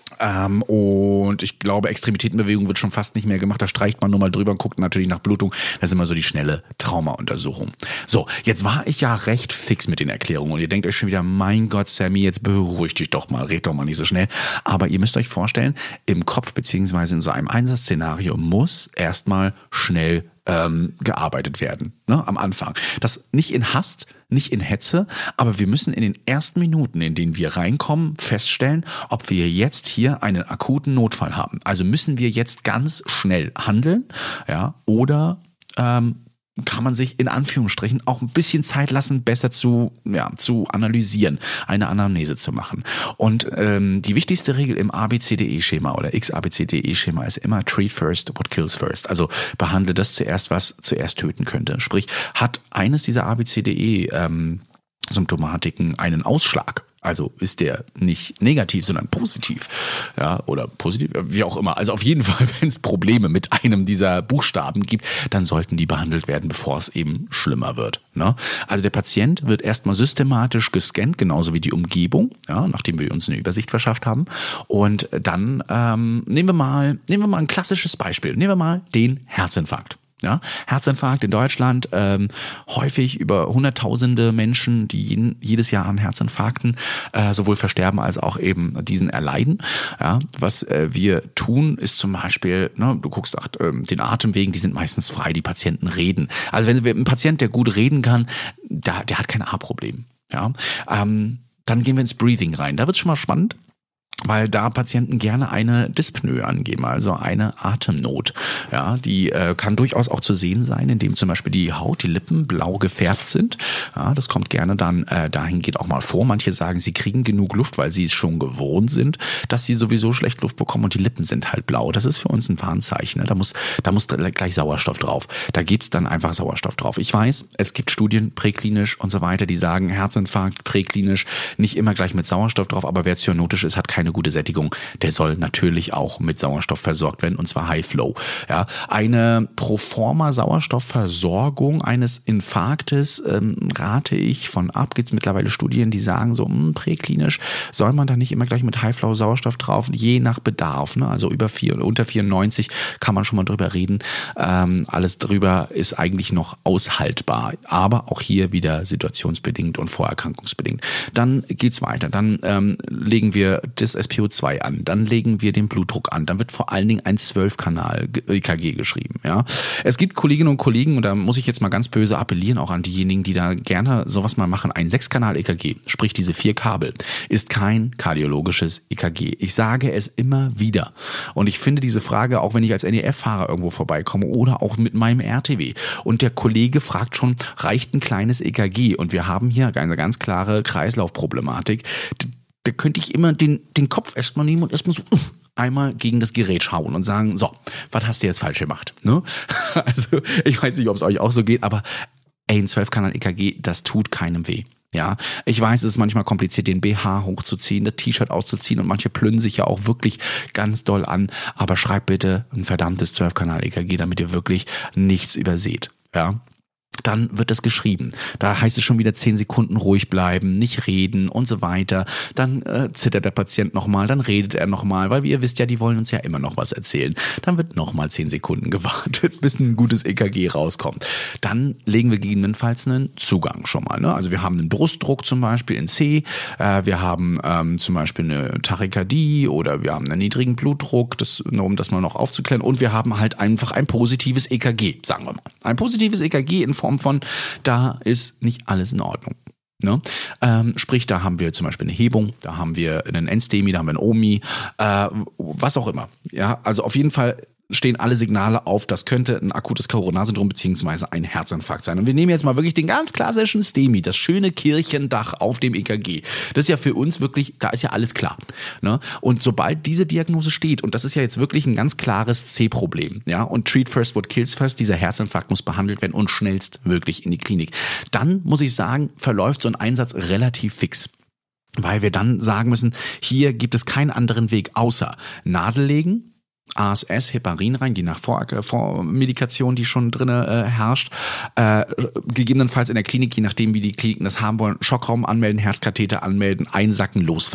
Ähm, und ich glaube, Extremitätenbewegung wird schon fast nicht mehr gemacht. Da streicht man nur mal drüber und guckt natürlich nach Blutung. Das ist immer so die schnelle Traumauntersuchung. So, jetzt war ich ja recht fix mit den Erklärungen. Und ihr denkt euch schon wieder, mein Gott, Sammy, jetzt beruhig dich doch mal, red doch mal nicht so schnell. Aber ihr müsst euch vorstellen, im Kopf beziehungsweise in so einem Einsatzszenario muss erstmal schnell ähm, gearbeitet werden, ne, am Anfang. Das nicht in Hast, nicht in Hetze, aber wir müssen in den ersten Minuten, in denen wir reinkommen, feststellen, ob wir jetzt hier einen akuten Notfall haben. Also müssen wir jetzt ganz schnell handeln, ja, oder ähm, kann man sich in Anführungsstrichen auch ein bisschen Zeit lassen, besser zu, ja, zu analysieren, eine Anamnese zu machen. Und ähm, die wichtigste Regel im A B C D E-Schema oder X A B C D E-Schema ist immer treat first, what kills first. Also behandle das zuerst, was zuerst töten könnte. Sprich, hat eines dieser A B C D E ähm, Symptomatiken einen Ausschlag, also ist der nicht negativ, sondern positiv, ja, oder positiv, wie auch immer. Also auf jeden Fall, wenn es Probleme mit einem dieser Buchstaben gibt, dann sollten die behandelt werden, bevor es eben schlimmer wird, ne? Also der Patient wird erstmal systematisch gescannt, genauso wie die Umgebung, ja, nachdem wir uns eine Übersicht verschafft haben. Und dann ähm, nehmen wir mal, nehmen wir mal ein klassisches Beispiel. Nehmen wir mal den Herzinfarkt. Ja, Herzinfarkt in Deutschland, ähm, häufig über hunderttausende Menschen, die jeden, jedes Jahr an Herzinfarkten äh, sowohl versterben als auch eben diesen erleiden. Ja, was äh, wir tun, ist zum Beispiel, ne, du guckst nach ähm, den Atemwegen, die sind meistens frei, die Patienten reden. Also wenn ein Patient, der gut reden kann, da, der hat kein A-Problem. Ja, ähm, dann gehen wir ins Breathing rein. Da wird's schon mal spannend, weil da Patienten gerne eine Dyspnoe angeben, also eine Atemnot. Ja, die äh, kann durchaus auch zu sehen sein, indem zum Beispiel die Haut, die Lippen blau gefärbt sind. Ja, das kommt gerne dann äh, dahingehend auch mal vor. Manche sagen, sie kriegen genug Luft, weil sie es schon gewohnt sind, dass sie sowieso schlecht Luft bekommen und die Lippen sind halt blau. Das ist für uns ein Warnzeichen. Ne? Da muss, da muss gleich Sauerstoff drauf. Da gibt's dann einfach Sauerstoff drauf. Ich weiß, es gibt Studien präklinisch und so weiter, die sagen, Herzinfarkt präklinisch nicht immer gleich mit Sauerstoff drauf, aber wer zyanotisch ist, hat keine gute Sättigung, der soll natürlich auch mit Sauerstoff versorgt werden, und zwar High Flow. Ja, eine Proforma Sauerstoffversorgung eines Infarktes ähm, rate ich von ab. Gibt es mittlerweile Studien, die sagen so, mh, präklinisch soll man da nicht immer gleich mit High Flow Sauerstoff drauf, je nach Bedarf. Ne? Also über vier, unter vierundneunzig kann man schon mal drüber reden. Ähm, alles drüber ist eigentlich noch aushaltbar, aber auch hier wieder situationsbedingt und vorerkrankungsbedingt. Dann geht's weiter. Dann ähm, legen wir das S P O zwei an, dann legen wir den Blutdruck an, dann wird vor allen Dingen ein zwölf Kanal E K G geschrieben. Ja, es gibt Kolleginnen und Kollegen, und da muss ich jetzt mal ganz böse appellieren, auch an diejenigen, die da gerne sowas mal machen, ein sechs Kanal E K G, sprich diese vier Kabel, ist kein kardiologisches E K G. Ich sage es immer wieder, und ich finde diese Frage, auch wenn ich als N E F-Fahrer irgendwo vorbeikomme oder auch mit meinem R T W, und der Kollege fragt schon, reicht ein kleines E K G, und wir haben hier eine ganz klare Kreislaufproblematik. Da könnte ich immer den, den Kopf erstmal nehmen und erstmal so einmal gegen das Gerät schauen und sagen, so, was hast du jetzt falsch gemacht? Ne? Also ich weiß nicht, ob es euch auch so geht, aber ey, ein zwölf Kanal E K G, das tut keinem weh. Ja, ich weiß, es ist manchmal kompliziert, den B H hochzuziehen, das T-Shirt auszuziehen, und manche plünnen sich ja auch wirklich ganz doll an, aber schreibt bitte ein verdammtes zwölf Kanal E K G, damit ihr wirklich nichts überseht. Ja. Dann wird das geschrieben. Da heißt es schon wieder zehn Sekunden ruhig bleiben, nicht reden und so weiter. Dann äh, zittert der Patient nochmal, dann redet er nochmal, weil wie ihr wisst ja, die wollen uns ja immer noch was erzählen. Dann wird nochmal zehn Sekunden gewartet, bis ein gutes E K G rauskommt. Dann legen wir gegebenenfalls einen Zugang schon mal. Ne? Also wir haben einen Brustdruck zum Beispiel in C, äh, wir haben ähm, zum Beispiel eine Tachykardie oder wir haben einen niedrigen Blutdruck, das, nur um das mal noch aufzuklären. Und wir haben halt einfach ein positives E K G, sagen wir mal. Ein positives E K G in Form von, da ist nicht alles in Ordnung. Ne? Ähm, sprich, da haben wir zum Beispiel eine Hebung, da haben wir einen N-STEMI, da haben wir einen O M I, äh, was auch immer. Ja, also auf jeden Fall stehen alle Signale auf, das könnte ein akutes Coronarsyndrom beziehungsweise ein Herzinfarkt sein. Und wir nehmen jetzt mal wirklich den ganz klassischen STEMI, das schöne Kirchendach auf dem E K G. Das ist ja für uns wirklich, da ist ja alles klar. Ne? Und sobald diese Diagnose steht, und das ist ja jetzt wirklich ein ganz klares C-Problem, ja, und treat first what kills first, dieser Herzinfarkt muss behandelt werden und schnellstmöglich in die Klinik, dann muss ich sagen, verläuft so ein Einsatz relativ fix. Weil wir dann sagen müssen, hier gibt es keinen anderen Weg außer Nadel legen, A S S, Heparin rein, die nach Vor- Vormedikation, die schon drin äh, herrscht, äh, gegebenenfalls in der Klinik, je nachdem wie die Kliniken das haben wollen, Schockraum anmelden, Herzkatheter anmelden, einsacken, losfahren.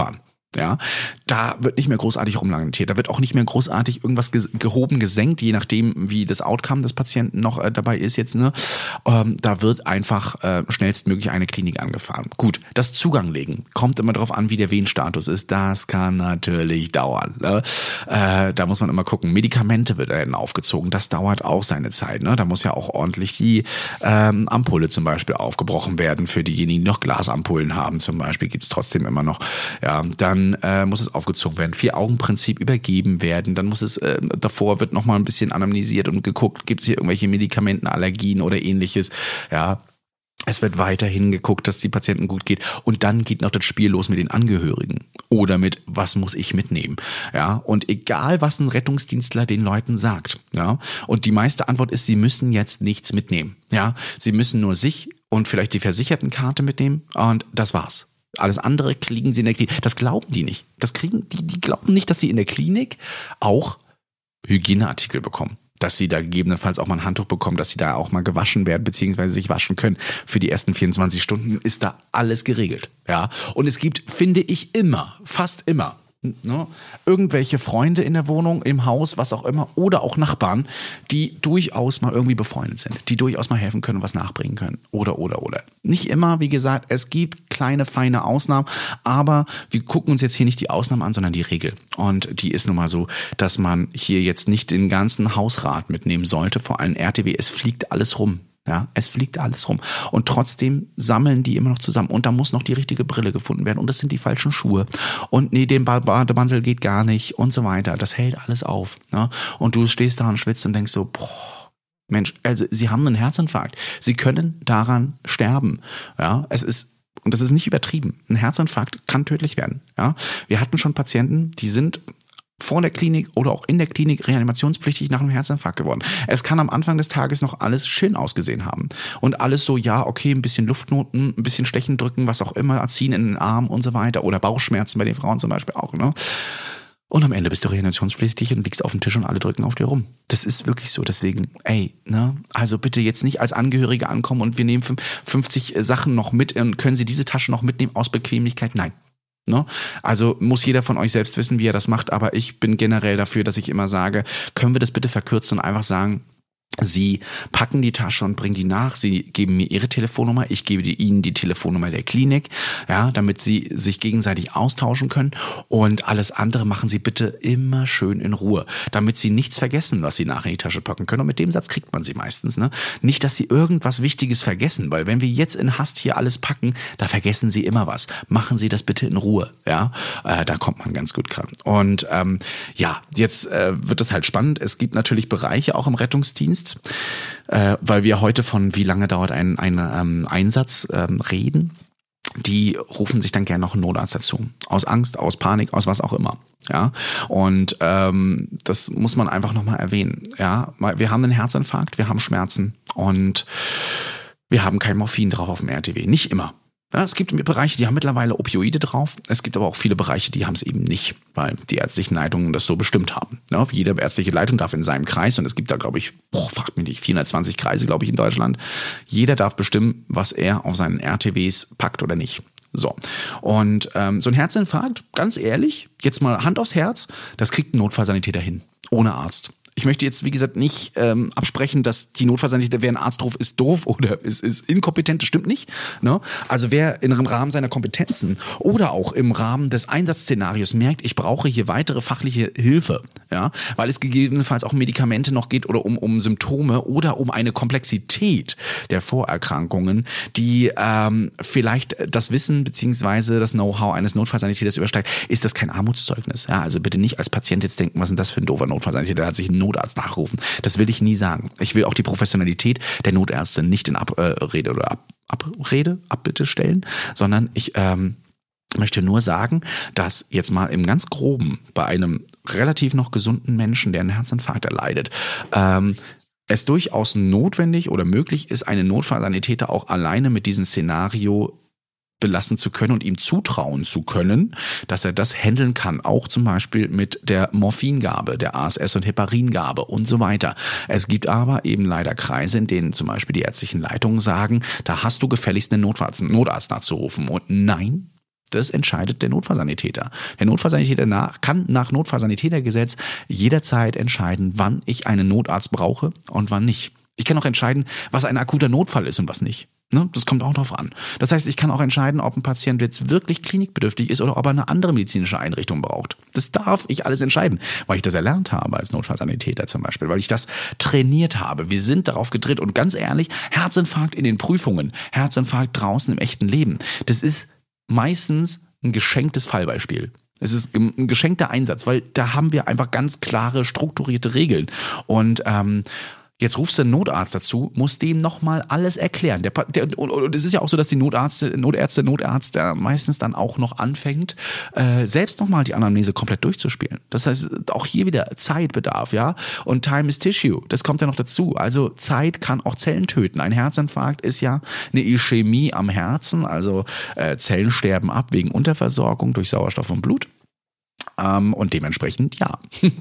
Ja, da wird nicht mehr großartig rumlamentiert, da wird auch nicht mehr großartig irgendwas ge- gehoben, gesenkt, je nachdem, wie das Outcome des Patienten noch äh, dabei ist jetzt, ne? Ähm, da wird einfach äh, schnellstmöglich eine Klinik angefahren. Gut, das Zugang legen, kommt immer darauf an, wie der Venenstatus ist, das kann natürlich dauern, ne? Äh, da muss man immer gucken, Medikamente werden aufgezogen, das dauert auch seine Zeit, ne? Da muss ja auch ordentlich die ähm, Ampulle zum Beispiel aufgebrochen werden, für diejenigen, die noch Glasampullen haben zum Beispiel, gibt's trotzdem immer noch, ja, dann äh, muss es aufgezogen werden, Vier-Augen-Prinzip übergeben werden, dann muss es, äh, davor wird nochmal ein bisschen anamnesiert und geguckt, gibt es hier irgendwelche Medikamentenallergien oder ähnliches, ja. Es wird weiterhin geguckt, dass die Patienten gut geht und dann geht noch das Spiel los mit den Angehörigen oder mit, was muss ich mitnehmen, ja, und egal, was ein Rettungsdienstler den Leuten sagt, ja, und die meiste Antwort ist, sie müssen jetzt nichts mitnehmen, ja, sie müssen nur sich und vielleicht die Versichertenkarte mitnehmen und das war's. Alles andere kriegen sie in der Klinik. Das glauben die nicht. Das kriegen die, die glauben nicht, dass sie in der Klinik auch Hygieneartikel bekommen. Dass sie da gegebenenfalls auch mal ein Handtuch bekommen, dass sie da auch mal gewaschen werden, beziehungsweise sich waschen können. Für die ersten vierundzwanzig Stunden ist da alles geregelt. Ja. Und es gibt, finde ich, immer, fast immer, ne, irgendwelche Freunde in der Wohnung, im Haus, was auch immer, oder auch Nachbarn, die durchaus mal irgendwie befreundet sind, die durchaus mal helfen können, was nachbringen können. Oder, oder, oder. Nicht immer, wie gesagt, es gibt kleine, feine Ausnahmen, aber wir gucken uns jetzt hier nicht die Ausnahmen an, sondern die Regel. Und die ist nun mal so, dass man hier jetzt nicht den ganzen Hausrat mitnehmen sollte, vor allem R T W, es fliegt alles rum. Ja, es fliegt alles rum. Und trotzdem sammeln die immer noch zusammen. Und da muss noch die richtige Brille gefunden werden. Und das sind die falschen Schuhe. Und nee, den Bademantel geht gar nicht und so weiter. Das hält alles auf. Ja? Und du stehst da und schwitzt und denkst so, boah, Mensch, also sie haben einen Herzinfarkt. Sie können daran sterben. Ja, es ist, und das ist nicht übertrieben. Ein Herzinfarkt kann tödlich werden. Ja, wir hatten schon Patienten, die sind vor der Klinik oder auch in der Klinik reanimationspflichtig nach einem Herzinfarkt geworden. Es kann am Anfang des Tages noch alles schön ausgesehen haben. Und alles so, ja, okay, ein bisschen Luftnoten, ein bisschen Stechen drücken, was auch immer, ziehen in den Arm und so weiter. Oder Bauchschmerzen bei den Frauen zum Beispiel auch, ne? Und am Ende bist du reanimationspflichtig und liegst auf dem Tisch und alle drücken auf dir rum. Das ist wirklich so. Deswegen, ey, ne, also bitte jetzt nicht als Angehörige ankommen und wir nehmen fünfzig Sachen noch mit und können Sie diese Tasche noch mitnehmen aus Bequemlichkeit? Nein. Ne? Also muss jeder von euch selbst wissen, wie er das macht, aber ich bin generell dafür, dass ich immer sage, können wir das bitte verkürzen und einfach sagen, Sie packen die Tasche und bringen die nach. Sie geben mir Ihre Telefonnummer. Ich gebe die, Ihnen die Telefonnummer der Klinik, ja, damit Sie sich gegenseitig austauschen können. Und alles andere machen Sie bitte immer schön in Ruhe, damit Sie nichts vergessen, was Sie nachher in die Tasche packen können. Und mit dem Satz kriegt man sie meistens, ne? Nicht, dass Sie irgendwas Wichtiges vergessen, weil wenn wir jetzt in Hast hier alles packen, da vergessen Sie immer was. Machen Sie das bitte in Ruhe, ja. Äh, da kommt man ganz gut dran. Und ähm, ja, jetzt äh, wird es halt spannend. Es gibt natürlich Bereiche auch im Rettungsdienst, Äh, weil wir heute von wie lange dauert ein, ein ähm, Einsatz ähm, reden, die rufen sich dann gerne noch einen Notarzt dazu. Aus Angst, aus Panik, aus was auch immer. Ja, und ähm, das muss man einfach nochmal erwähnen. Ja, wir haben einen Herzinfarkt, wir haben Schmerzen und wir haben kein Morphin drauf auf dem R T W. Nicht immer. Ja, es gibt Bereiche, die haben mittlerweile Opioide drauf. Es gibt aber auch viele Bereiche, die haben es eben nicht, weil die ärztlichen Leitungen das so bestimmt haben. Ja, jede ärztliche Leitung darf in seinem Kreis, und es gibt da, glaube ich, boah, fragt mich nicht, vierhundertzwanzig Kreise, glaube ich, in Deutschland. Jeder darf bestimmen, was er auf seinen R T Ws packt oder nicht. So, und ähm, so ein Herzinfarkt, ganz ehrlich, jetzt mal Hand aufs Herz, das kriegt ein Notfallsanitäter hin, ohne Arzt. Ich möchte jetzt, wie gesagt, nicht ähm, absprechen, dass die Notfallsanitäter, wer ein Arzt drauf ist, doof oder ist, ist inkompetent, das stimmt nicht. Ne? Also wer im Rahmen seiner Kompetenzen oder auch im Rahmen des Einsatzszenarios merkt, ich brauche hier weitere fachliche Hilfe, ja, weil es gegebenenfalls auch um Medikamente noch geht oder um, um Symptome oder um eine Komplexität der Vorerkrankungen, die ähm, vielleicht das Wissen bzw. das Know-how eines Notfallsanitäters übersteigt, ist das kein Armutszeugnis. Ja, also bitte nicht als Patient jetzt denken, was ist denn das für ein doofer Notfallsanitäter, der hat sich einen Notarzt nachrufen. Das will ich nie sagen. Ich will auch die Professionalität der Notärzte nicht in Abrede oder Ab, Abrede, Abbitte stellen, sondern ich ähm, möchte nur sagen, dass jetzt mal im ganz Groben bei einem relativ noch gesunden Menschen, der einen Herzinfarkt erleidet, ähm, es durchaus notwendig oder möglich ist, einen Notfallsanitäter auch alleine mit diesem Szenario belassen zu können und ihm zutrauen zu können, dass er das handeln kann, auch zum Beispiel mit der Morphingabe, der A S S- und Heparingabe und so weiter. Es gibt aber eben leider Kreise, in denen zum Beispiel die ärztlichen Leitungen sagen, da hast du gefälligst einen Notarzt, Notarzt nachzurufen. Und nein, Das entscheidet der Notfallsanitäter. Der Notfallsanitäter nach, kann nach Notfallsanitätergesetz jederzeit entscheiden, wann ich einen Notarzt brauche und wann nicht. Ich kann auch entscheiden, was ein akuter Notfall ist und was nicht. Ne? Das kommt auch drauf an. Das heißt, ich kann auch entscheiden, ob ein Patient jetzt wirklich klinikbedürftig ist oder ob er eine andere medizinische Einrichtung braucht. Das darf ich alles entscheiden, weil ich das erlernt habe als Notfallsanitäter zum Beispiel, weil ich das trainiert habe. Wir sind darauf gedrillt und ganz ehrlich, Herzinfarkt in den Prüfungen, Herzinfarkt draußen im echten Leben, das ist meistens ein geschenktes Fallbeispiel. Es ist ein geschenkter Einsatz, weil da haben wir einfach ganz klare, strukturierte Regeln. Und ähm, jetzt rufst du einen Notarzt dazu, musst dem nochmal alles erklären. Der, der, und es ist ja auch so, dass die Notärzte, Notärzte, Notarzt der meistens dann auch noch anfängt, äh, selbst nochmal die Anamnese komplett durchzuspielen. Das heißt, auch hier wieder Zeitbedarf, ja. Und Time is Tissue, das kommt ja noch dazu. Also Zeit kann auch Zellen töten. Ein Herzinfarkt ist ja eine Ischämie am Herzen, also äh, Zellen sterben ab wegen Unterversorgung durch Sauerstoff und Blut. Ähm, und dementsprechend, ja,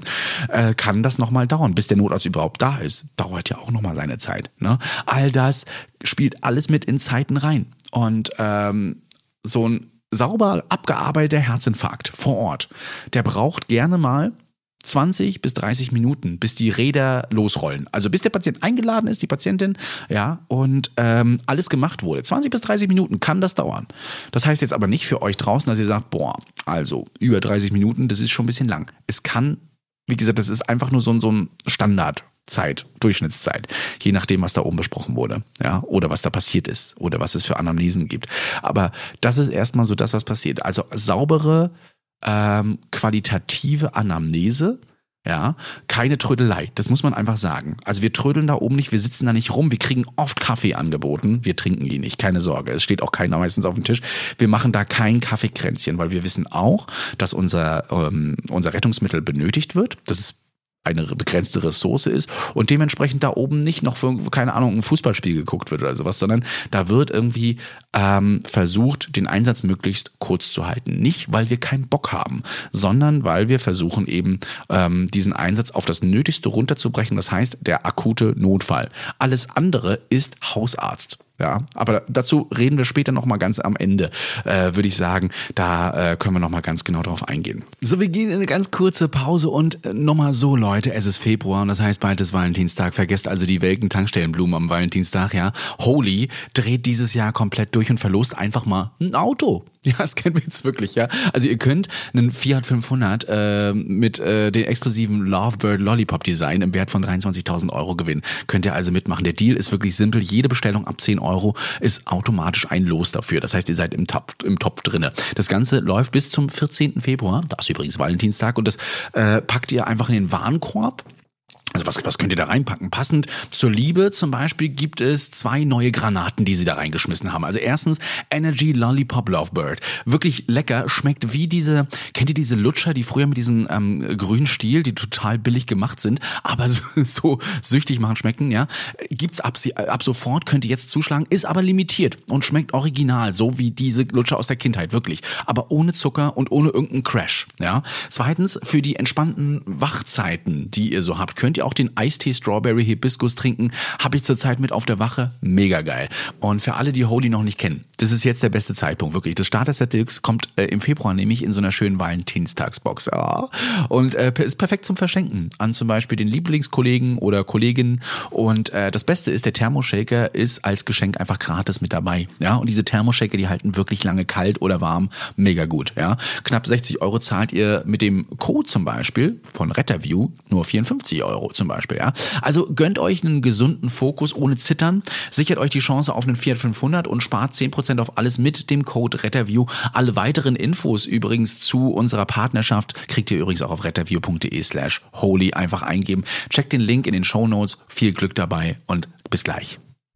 äh, kann das nochmal dauern, bis der Notarzt überhaupt da ist. Dauert ja auch nochmal seine Zeit. Ne? All das spielt alles mit in Zeiten rein. Und ähm, so ein sauber abgearbeiteter Herzinfarkt vor Ort, der braucht gerne mal zwanzig bis dreißig Minuten, bis die Räder losrollen. Also bis der Patient eingeladen ist, die Patientin, ja, und ähm, alles gemacht wurde. zwanzig bis dreißig Minuten kann das dauern. Das heißt jetzt aber nicht für euch draußen, dass ihr sagt, boah, also über dreißig Minuten, das ist schon ein bisschen lang. Es kann, wie gesagt, das ist einfach nur so, so ein Standardzeit, Durchschnittszeit, je nachdem, was da oben besprochen wurde, ja, oder was da passiert ist oder was es für Anamnesen gibt. Aber das ist erstmal so das, was passiert. Also saubere, Ähm, qualitative Anamnese, ja, keine Trödelei, das muss man einfach sagen. Also wir trödeln da oben nicht, wir sitzen da nicht rum, wir kriegen oft Kaffee angeboten, wir trinken ihn nicht, keine Sorge, es steht auch keiner meistens auf dem Tisch. Wir machen da kein Kaffeekränzchen, weil wir wissen auch, dass unser, ähm, unser Rettungsmittel benötigt wird, das ist eine begrenzte Ressource ist und dementsprechend da oben nicht noch für, keine Ahnung, ein Fußballspiel geguckt wird oder sowas, sondern da wird irgendwie ähm, versucht, den Einsatz möglichst kurz zu halten. Nicht, weil wir keinen Bock haben, sondern weil wir versuchen eben ähm, diesen Einsatz auf das Nötigste runterzubrechen, das heißt der akute Notfall. Alles andere ist Hausarzt. Ja, aber dazu reden wir später nochmal ganz am Ende, äh, würde ich sagen. Da äh, können wir nochmal ganz genau drauf eingehen. So, wir gehen in eine ganz kurze Pause und äh, nochmal so, Leute, es ist Februar und das heißt bald ist Valentinstag. Vergesst also die welken Tankstellenblumen am Valentinstag, ja. Holy dreht dieses Jahr komplett durch und verlost einfach mal ein Auto. Ja, das kennen wir jetzt wirklich, ja. Also ihr könnt einen Fiat fünfhundert äh, mit äh, dem exklusiven Lovebird Lollipop Design im Wert von dreiundzwanzigtausend Euro gewinnen. Könnt ihr also mitmachen. Der Deal ist wirklich simpel. Jede Bestellung ab zehn Euro ist automatisch ein Los dafür. Das heißt, ihr seid im Topf, im Topf drinne. Das Ganze läuft bis zum vierzehnten Februar. Das ist übrigens Valentinstag und das äh, packt ihr einfach in den Warenkorb. Also was, was könnt ihr da reinpacken? Passend zur Liebe zum Beispiel gibt es zwei neue Granaten, die sie da reingeschmissen haben. Also erstens Energy Lollipop Lovebird. Wirklich lecker, schmeckt wie diese, kennt ihr diese Lutscher, die früher mit diesem ähm, grünen Stiel, die total billig gemacht sind, aber so, so süchtig machen, schmecken, ja. Gibt's ab, ab sofort, könnt ihr jetzt zuschlagen, ist aber limitiert und schmeckt original, so wie diese Lutscher aus der Kindheit, wirklich. Aber ohne Zucker und ohne irgendeinen Crash, ja. Zweitens, für die entspannten Wachzeiten, die ihr so habt, könnt ihr auch den Eistee Strawberry Hibiskus trinken. Habe ich zurzeit mit auf der Wache. Mega geil. Und für alle, die Holy noch nicht kennen, das ist jetzt der beste Zeitpunkt, wirklich. Das Starter-Set Deluxe kommt äh, im Februar nämlich in so einer schönen Valentinstagsbox. Ja. Und äh, ist perfekt zum Verschenken an zum Beispiel den Lieblingskollegen oder Kolleginnen. Und äh, das Beste ist, der Thermoshaker ist als Geschenk einfach gratis mit dabei. Ja. Und diese Thermoshaker, die halten wirklich lange kalt oder warm. Mega gut. Ja. Knapp sechzig Euro zahlt ihr mit dem Code zum Beispiel von Retterview nur vierundfünfzig Euro zum Beispiel. Ja. Also gönnt euch einen gesunden Fokus ohne Zittern, sichert euch die Chance auf einen Fiat fünfhundert und spart zehn Prozent auf alles mit dem Code Retterview. Alle weiteren Infos übrigens zu unserer Partnerschaft kriegt ihr übrigens auch auf retterview.de slash holy. Einfach eingeben. Checkt den Link in den Shownotes. Viel Glück dabei und bis gleich.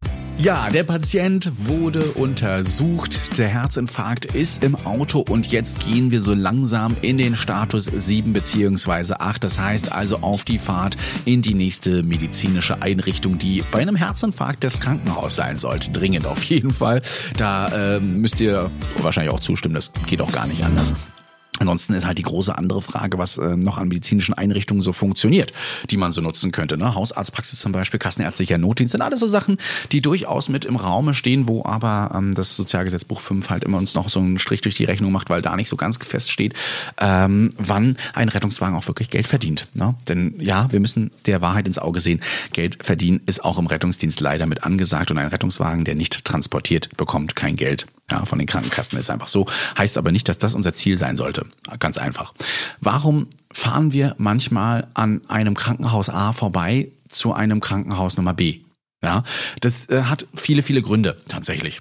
Ja, der Patient wurde untersucht, der Herzinfarkt ist im Auto und jetzt gehen wir so langsam in den Status sieben beziehungsweise acht. Das heißt also auf die Fahrt in die nächste medizinische Einrichtung, die bei einem Herzinfarkt das Krankenhaus sein sollte. Dringend auf jeden Fall. Da äh, müsst ihr wahrscheinlich auch zustimmen, das geht auch gar nicht anders. Ansonsten ist halt die große andere Frage, was äh, noch an medizinischen Einrichtungen so funktioniert, die man so nutzen könnte. Ne? Hausarztpraxis zum Beispiel, kassenärztlicher Notdienst, sind alles so Sachen, die durchaus mit im Raume stehen, wo aber ähm, das Sozialgesetzbuch fünf halt immer uns noch so einen Strich durch die Rechnung macht, weil da nicht so ganz fest steht, ähm, wann ein Rettungswagen auch wirklich Geld verdient. Ne? Denn ja, wir müssen der Wahrheit ins Auge sehen, Geld verdienen ist auch im Rettungsdienst leider mit angesagt und ein Rettungswagen, der nicht transportiert, bekommt kein Geld. Ja, von den Krankenkassen ist einfach so. Heißt aber nicht, dass das unser Ziel sein sollte. Ganz einfach. Warum fahren wir manchmal an einem Krankenhaus A vorbei zu einem Krankenhaus Nummer B? Ja, das äh, hat viele, viele Gründe tatsächlich.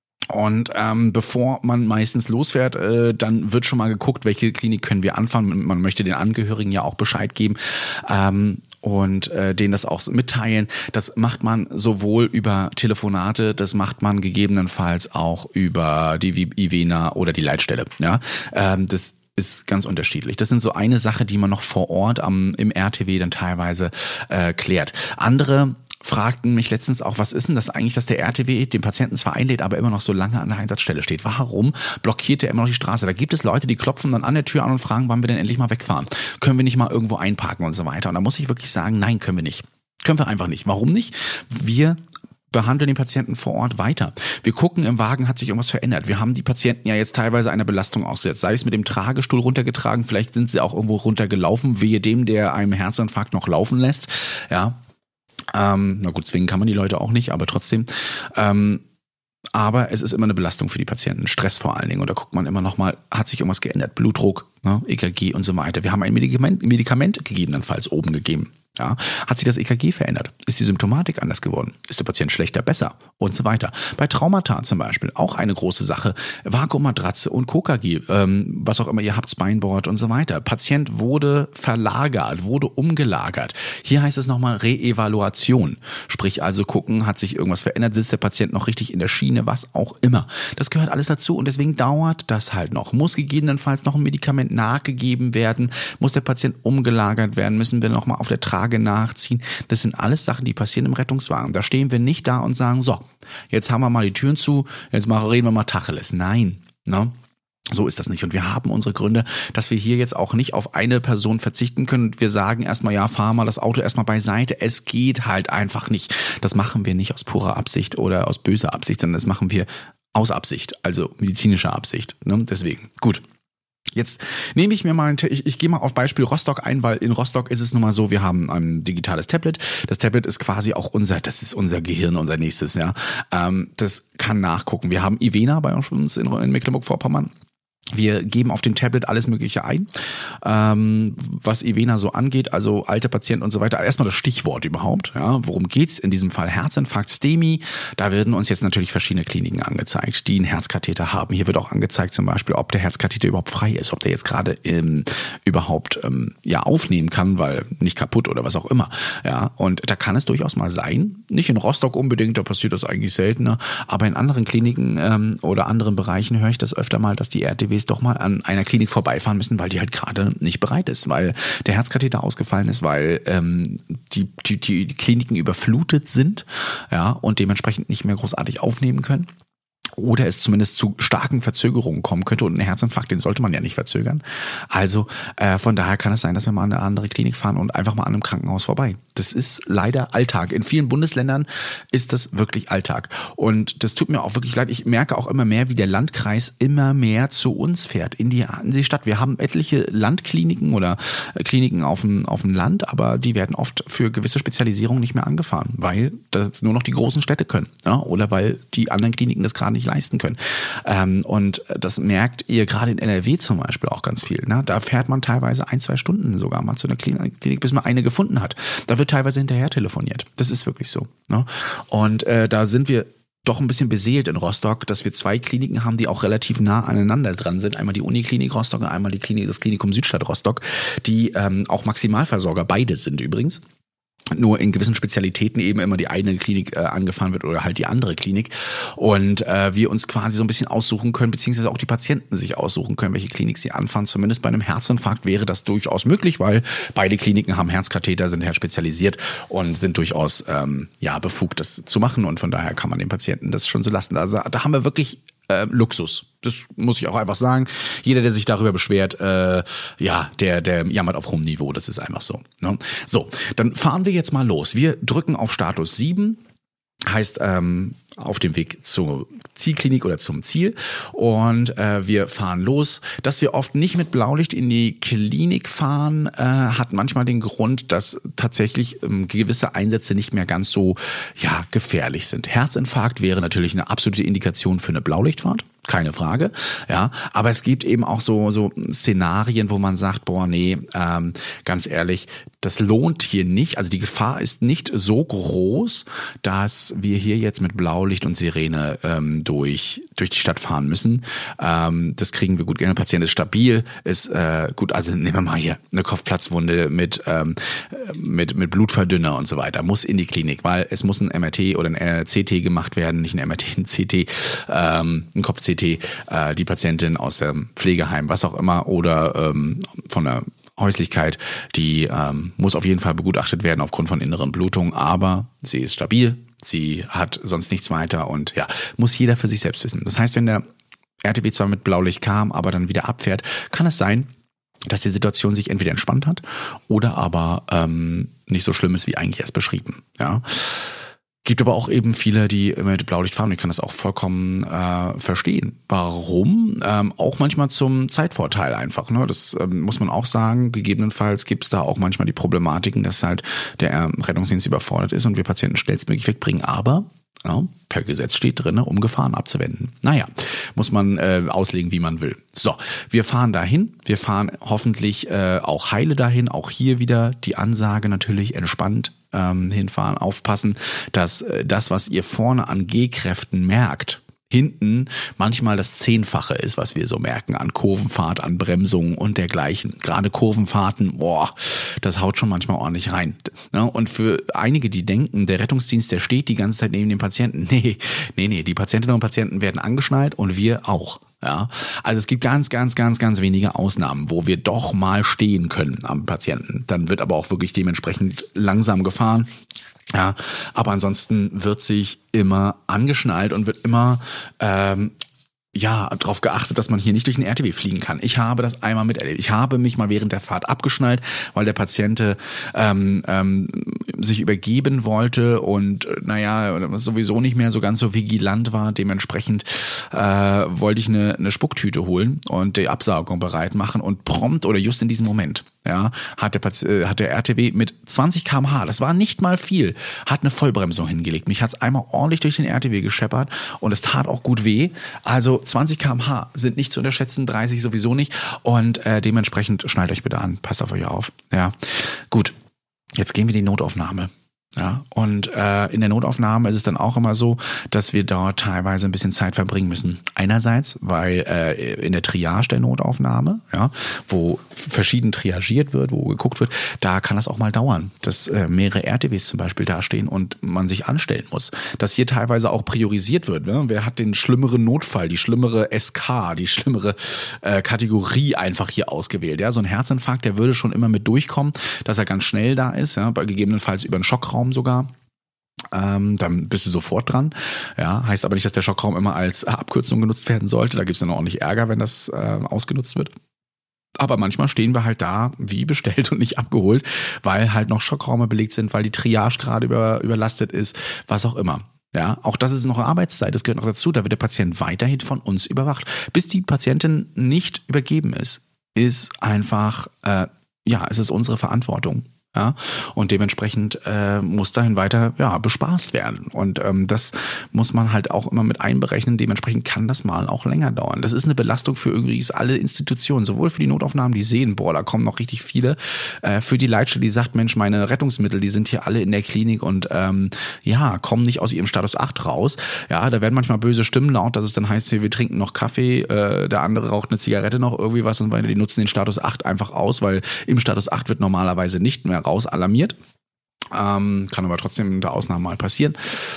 Und ähm, bevor man meistens losfährt, äh, dann wird schon mal geguckt, welche Klinik können wir anfangen. Man möchte den Angehörigen ja auch Bescheid geben ähm, und äh, denen das auch mitteilen. Das macht man sowohl über Telefonate, das macht man gegebenenfalls auch über die Ivena oder die Leitstelle. Ja, ähm, das ist ganz unterschiedlich. Das sind so eine Sache, die man noch vor Ort am im R T W dann teilweise äh, klärt. Andere fragten mich letztens auch, was ist denn das eigentlich, dass der R T W den Patienten zwar einlädt, aber immer noch so lange an der Einsatzstelle steht. Warum blockiert er immer noch die Straße? Da gibt es Leute, die klopfen dann an der Tür an und fragen, wann wir denn endlich mal wegfahren? Können wir nicht mal irgendwo einparken und so weiter? Und da muss ich wirklich sagen, nein, können wir nicht. Können wir einfach nicht. Warum nicht? Wir behandeln den Patienten vor Ort weiter. Wir gucken, im Wagen hat sich irgendwas verändert. Wir haben die Patienten ja jetzt teilweise einer Belastung ausgesetzt. Sei es mit dem Tragestuhl runtergetragen, vielleicht sind sie auch irgendwo runtergelaufen, wehe dem, der einem Herzinfarkt noch laufen lässt. Ja, Ähm, na gut, zwingen kann man die Leute auch nicht, aber trotzdem. Ähm, aber es ist immer eine Belastung für die Patienten, Stress vor allen Dingen. Und da guckt man immer noch mal, hat sich irgendwas geändert? Blutdruck, ne, E K G und so weiter. Wir haben ein Medikament, Medikament gegebenenfalls oben gegeben. Ja, hat sich das E K G verändert? Ist die Symptomatik anders geworden? Ist der Patient schlechter, besser? Und so weiter. Bei Traumata zum Beispiel auch eine große Sache. Vakuummatratze und K K G, ähm, was auch immer ihr habt, Spineboard und so weiter. Patient wurde verlagert, wurde umgelagert. Hier heißt es nochmal Reevaluation. Sprich also gucken, hat sich irgendwas verändert? Sitzt der Patient noch richtig in der Schiene? Was auch immer. Das gehört alles dazu und deswegen dauert das halt noch. Muss gegebenenfalls noch ein Medikament nachgegeben werden? Muss der Patient umgelagert werden? Müssen wir nochmal auf der Trage nachziehen. Das sind alles Sachen, die passieren im Rettungswagen. Da stehen wir nicht da und sagen, so, jetzt haben wir mal die Türen zu, jetzt mal reden wir mal Tacheles. Nein, ne? So ist das nicht. Und wir haben unsere Gründe, dass wir hier jetzt auch nicht auf eine Person verzichten können. Und wir sagen erstmal, ja, fahr mal das Auto erstmal beiseite. Es geht halt einfach nicht. Das machen wir nicht aus purer Absicht oder aus böser Absicht, sondern das machen wir aus Absicht, also medizinischer Absicht. Ne? Deswegen, gut. Jetzt nehme ich mir mal, ein, ich, ich gehe mal auf Beispiel Rostock ein, weil in Rostock ist es nun mal so, wir haben ein digitales Tablet. Das Tablet ist quasi auch unser, das ist unser Gehirn, unser nächstes, ja. Ähm, das kann nachgucken. Wir haben Ivena bei uns in, in Mecklenburg-Vorpommern. Wir geben auf dem Tablet alles Mögliche ein, ähm, was Ivena so angeht, also alte Patienten und so weiter. Erstmal das Stichwort überhaupt, ja, worum geht's? In diesem Fall Herzinfarkt, STEMI. Da werden uns jetzt natürlich verschiedene Kliniken angezeigt, die einen Herzkatheter haben. Hier wird auch angezeigt zum Beispiel, ob der Herzkatheter überhaupt frei ist, ob der jetzt gerade ähm, überhaupt ähm, ja aufnehmen kann, weil nicht kaputt oder was auch immer. Ja, und da kann es durchaus mal sein, nicht in Rostock unbedingt, da passiert das eigentlich seltener, aber in anderen Kliniken ähm, oder anderen Bereichen höre ich das öfter mal, dass die R T W doch mal an einer Klinik vorbeifahren müssen, weil die halt gerade nicht bereit ist, weil der Herzkatheter ausgefallen ist, weil ähm, die, die, die Kliniken überflutet sind, ja, und dementsprechend nicht mehr großartig aufnehmen können. Oder es zumindest zu starken Verzögerungen kommen könnte. Und ein Herzinfarkt, den sollte man ja nicht verzögern. Also äh, von daher kann es sein, dass wir mal an eine andere Klinik fahren und einfach mal an einem Krankenhaus vorbei. Das ist leider Alltag. In vielen Bundesländern ist das wirklich Alltag. Und das tut mir auch wirklich leid. Ich merke auch immer mehr, wie der Landkreis immer mehr zu uns fährt, in die, in die Stadt. Wir haben etliche Landkliniken oder Kliniken auf dem, auf dem Land, aber die werden oft für gewisse Spezialisierungen nicht mehr angefahren, weil das nur noch die großen Städte können. Ja? Oder weil die anderen Kliniken das gerade nicht leisten können. Ähm, und das merkt ihr gerade in N R W zum Beispiel auch ganz viel. Ne? Da fährt man teilweise ein, zwei Stunden sogar mal zu einer Klinik, bis man eine gefunden hat. Da wird teilweise hinterher telefoniert. Das ist wirklich so. Ne? Und äh, da sind wir doch ein bisschen beseelt in Rostock, dass wir zwei Kliniken haben, die auch relativ nah aneinander dran sind. Einmal die Uniklinik Rostock und einmal die Klinik, das Klinikum Südstadt Rostock, die ähm, auch Maximalversorger beide sind übrigens. Nur in gewissen Spezialitäten eben immer die eine Klinik äh, angefahren wird oder halt die andere Klinik und äh, wir uns quasi so ein bisschen aussuchen können, beziehungsweise auch die Patienten sich aussuchen können, welche Klinik sie anfahren. Zumindest bei einem Herzinfarkt wäre das durchaus möglich, weil beide Kliniken haben Herzkatheter, sind herzspezialisiert und sind durchaus ähm, ja befugt, das zu machen und von daher kann man den Patienten das schon so lassen. Also da haben wir wirklich äh, Luxus. Das muss ich auch einfach sagen. Jeder, der sich darüber beschwert, äh, ja, der, der jammert auf hohem Niveau. Das ist einfach so. Ne? So, dann fahren wir jetzt mal los. Wir drücken auf Status sieben. Heißt ähm, auf dem Weg zur Zielklinik oder zum Ziel und äh, wir fahren los. Dass wir oft nicht mit Blaulicht in die Klinik fahren, äh, hat manchmal den Grund, dass tatsächlich ähm, gewisse Einsätze nicht mehr ganz so ja gefährlich sind. Herzinfarkt wäre natürlich eine absolute Indikation für eine Blaulichtfahrt. Keine Frage, ja, aber es gibt eben auch so so Szenarien, wo man sagt, boah, nee, ähm, ganz ehrlich, das lohnt hier nicht, also die Gefahr ist nicht so groß, dass wir hier jetzt mit Blaulicht und Sirene ähm, durch durch die Stadt fahren müssen. Ähm, das kriegen wir gut. Der Patient ist stabil, ist äh, gut, also nehmen wir mal hier eine Kopfplatzwunde mit ähm, mit mit Blutverdünner und so weiter, muss in die Klinik, weil es muss ein M R T oder ein C T gemacht werden, nicht ein M R T, ein C T, ähm, ein Kopf-C T, äh, die Patientin aus dem Pflegeheim, was auch immer, oder ähm, von der Häuslichkeit, die ähm, muss auf jeden Fall begutachtet werden aufgrund von inneren Blutungen, aber sie ist stabil, sie hat sonst nichts weiter und ja, muss jeder für sich selbst wissen. Das heißt, wenn der R T W zwar mit Blaulicht kam, aber dann wieder abfährt, kann es sein, dass die Situation sich entweder entspannt hat oder aber ähm, nicht so schlimm ist, wie eigentlich erst beschrieben. Ja. Gibt aber auch eben viele, die mit Blaulicht fahren. Ich kann das auch vollkommen äh, verstehen. Warum? Ähm, auch manchmal zum Zeitvorteil einfach. Ne? Das ähm, muss man auch sagen. Gegebenenfalls gibt es da auch manchmal die Problematiken, dass halt der äh, Rettungsdienst überfordert ist und wir Patienten schnellstmöglich wegbringen. Aber ja, per Gesetz steht drin, um Gefahren abzuwenden. Naja, muss man äh, auslegen, wie man will. So, wir fahren dahin. Wir fahren hoffentlich äh, auch heile dahin. Auch hier wieder die Ansage natürlich entspannt ähm, hinfahren. Aufpassen, dass äh, das, was ihr vorne an G-Kräften merkt, hinten manchmal das Zehnfache ist, was wir so merken an Kurvenfahrt, an Bremsungen und dergleichen. Gerade Kurvenfahrten, boah, das haut schon manchmal ordentlich rein. Und für einige, die denken, der Rettungsdienst, der steht die ganze Zeit neben dem Patienten. Nee, nee, nee, die Patientinnen und Patienten werden angeschnallt und wir auch. Ja, also es gibt ganz, ganz, ganz, ganz wenige Ausnahmen, wo wir doch mal stehen können am Patienten. Dann wird aber auch wirklich dementsprechend langsam gefahren. Ja, aber ansonsten wird sich immer angeschnallt und wird immer ähm, ja darauf geachtet, dass man hier nicht durch den R T W fliegen kann. Ich habe das einmal miterlebt. Ich habe mich mal während der Fahrt abgeschnallt, weil der Patient ähm, ähm, sich übergeben wollte und naja, sowieso nicht mehr so ganz so vigilant war. Dementsprechend äh, wollte ich eine, eine Spucktüte holen und die Absaugung bereit machen und prompt oder just in diesem Moment, ja, hat der, Patient, hat der R T W mit zwanzig Kilometer pro Stunde, das war nicht mal viel, hat eine Vollbremsung hingelegt. Mich hat's einmal ordentlich durch den R T W gescheppert und es tat auch gut weh. Also zwanzig Kilometer pro Stunde sind nicht zu unterschätzen, dreißig sowieso nicht und äh, dementsprechend schnallt euch bitte an, passt auf euch auf. Ja, gut, jetzt gehen wir in die Notaufnahme. Ja, und äh, in der Notaufnahme ist es dann auch immer so, dass wir dort teilweise ein bisschen Zeit verbringen müssen. Einerseits, weil äh, in der Triage der Notaufnahme, ja, wo verschieden triagiert wird, wo geguckt wird, da kann das auch mal dauern, dass äh, mehrere R T Ws zum Beispiel dastehen und man sich anstellen muss. Dass hier teilweise auch priorisiert wird. Ne? Wer hat den schlimmeren Notfall, die schlimmere S K, die schlimmere äh, Kategorie einfach hier ausgewählt. Ja, so ein Herzinfarkt, der würde schon immer mit durchkommen, dass er ganz schnell da ist, ja, bei gegebenenfalls über einen Schockraum sogar, ähm, dann bist du sofort dran. Ja, heißt aber nicht, dass der Schockraum immer als Abkürzung genutzt werden sollte. Da gibt es dann auch nicht Ärger, wenn das äh, ausgenutzt wird. Aber manchmal stehen wir halt da wie bestellt und nicht abgeholt, weil halt noch Schockraume belegt sind, weil die Triage gerade über, überlastet ist, was auch immer. Ja, auch das ist noch Arbeitszeit, das gehört noch dazu. Da wird der Patient weiterhin von uns überwacht. Bis die Patientin nicht übergeben ist, ist einfach, äh, ja, es ist unsere Verantwortung. Ja, und dementsprechend äh, muss dahin weiter ja bespaßt werden. Und ähm, das muss man halt auch immer mit einberechnen. Dementsprechend kann das mal auch länger dauern. Das ist eine Belastung für übrigens alle Institutionen, sowohl für die Notaufnahmen, die sehen, boah, da kommen noch richtig viele, äh, für die Leitstelle, die sagt, Mensch, meine Rettungsmittel, die sind hier alle in der Klinik und ähm, ja, kommen nicht aus ihrem Status acht raus. Ja, da werden manchmal böse Stimmen laut, dass es dann heißt, wir trinken noch Kaffee, äh, der andere raucht eine Zigarette noch, irgendwie was, und weil die nutzen den Status acht einfach aus, weil im Status acht wird normalerweise nicht mehr raus alarmiert. Ähm, kann aber trotzdem in der Ausnahme mal passieren.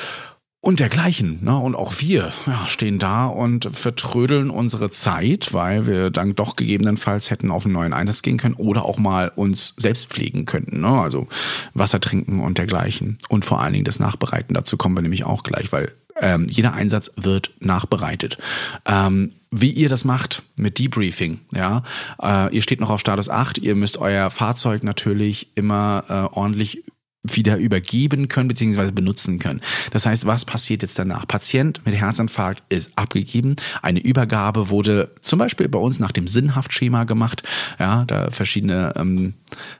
Und dergleichen. Ne? Und auch wir ja, stehen da und vertrödeln unsere Zeit, weil wir dann doch gegebenenfalls hätten auf einen neuen Einsatz gehen können oder auch mal uns selbst pflegen könnten. Ne? Also Wasser trinken und dergleichen. Und vor allen Dingen das Nachbereiten. Dazu kommen wir nämlich auch gleich, weil Ähm, jeder Einsatz wird nachbereitet. Ähm, wie ihr das macht mit Debriefing, ja, äh, ihr steht noch auf Status acht, ihr müsst euer Fahrzeug natürlich immer äh, ordentlich wieder übergeben können bzw. benutzen können. Das heißt, was passiert jetzt danach? Patient mit Herzinfarkt ist abgegeben. Eine Übergabe wurde zum Beispiel bei uns nach dem Sinnhaftschema gemacht. Ja, da verschiedene ähm,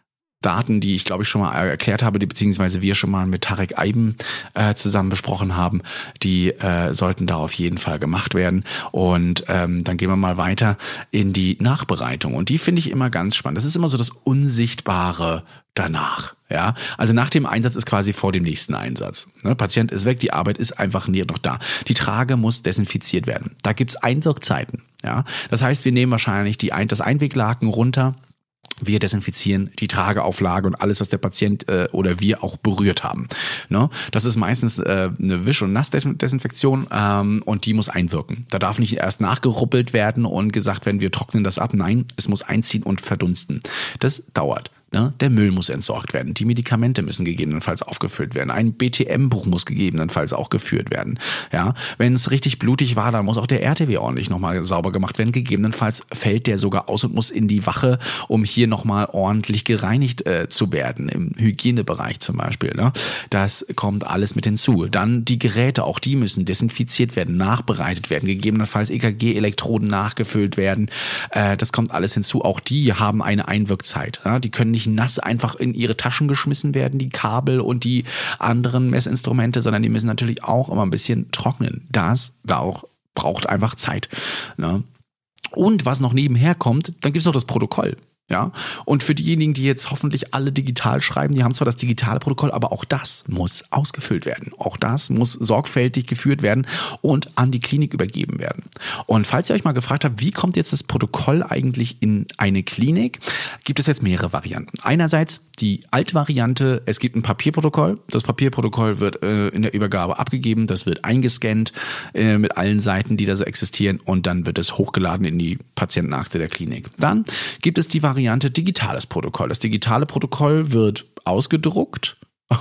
Daten, die ich glaube ich schon mal erklärt habe, die beziehungsweise wir schon mal mit Tarek Eiben äh, zusammen besprochen haben, die äh, sollten da auf jeden Fall gemacht werden. Und ähm, dann gehen wir mal weiter in die Nachbereitung. Und die finde ich immer ganz spannend. Das ist immer so das Unsichtbare danach. Ja, also nach dem Einsatz ist quasi vor dem nächsten Einsatz. Ne, Patient ist weg, die Arbeit ist einfach nie noch da. Die Trage muss desinfiziert werden. Da gibt's Einwirkzeiten. Ja, das heißt, wir nehmen wahrscheinlich die Ein- das Einweglaken runter. Wir desinfizieren die Trageauflage und alles, was der Patient äh, oder wir auch berührt haben. Ne? Das ist meistens äh, eine Wisch- und Nassdesinfektion ähm, und die muss einwirken. Da darf nicht erst nachgeruppelt werden und gesagt werden, wir trocknen das ab. Nein, es muss einziehen und verdunsten. Das dauert. Ne? Der Müll muss entsorgt werden. Die Medikamente müssen gegebenenfalls aufgefüllt werden. Ein B T M-Buch muss gegebenenfalls auch geführt werden. Ja, wenn es richtig blutig war, dann muss auch der R T W ordentlich nochmal sauber gemacht werden. Gegebenenfalls fällt der sogar aus und muss in die Wache, um hier nochmal ordentlich gereinigt äh, zu werden. Im Hygienebereich zum Beispiel. Ne? Das kommt alles mit hinzu. Dann die Geräte, auch die müssen desinfiziert werden, nachbereitet werden. Gegebenenfalls E K G-Elektroden nachgefüllt werden. Äh, das kommt alles hinzu. Auch die haben eine Einwirkzeit. Ja? Die können nicht nass einfach in ihre Taschen geschmissen werden, die Kabel und die anderen Messinstrumente, sondern die müssen natürlich auch immer ein bisschen trocknen. Das da auch braucht einfach Zeit. Ne? Und was noch nebenher kommt, dann gibt's noch das Protokoll. Ja, und für diejenigen, die jetzt hoffentlich alle digital schreiben, die haben zwar das digitale Protokoll, aber auch das muss ausgefüllt werden. Auch das muss sorgfältig geführt werden und an die Klinik übergeben werden. Und falls ihr euch mal gefragt habt, wie kommt jetzt das Protokoll eigentlich in eine Klinik, gibt es jetzt mehrere Varianten. Einerseits die Altvariante, es gibt ein Papierprotokoll. Das Papierprotokoll wird äh, in der Übergabe abgegeben, das wird eingescannt äh, mit allen Seiten, die da so existieren und dann wird es hochgeladen in die Patientenakte der Klinik. Dann gibt es die Variante Variante digitales Protokoll. Das digitale Protokoll wird ausgedruckt,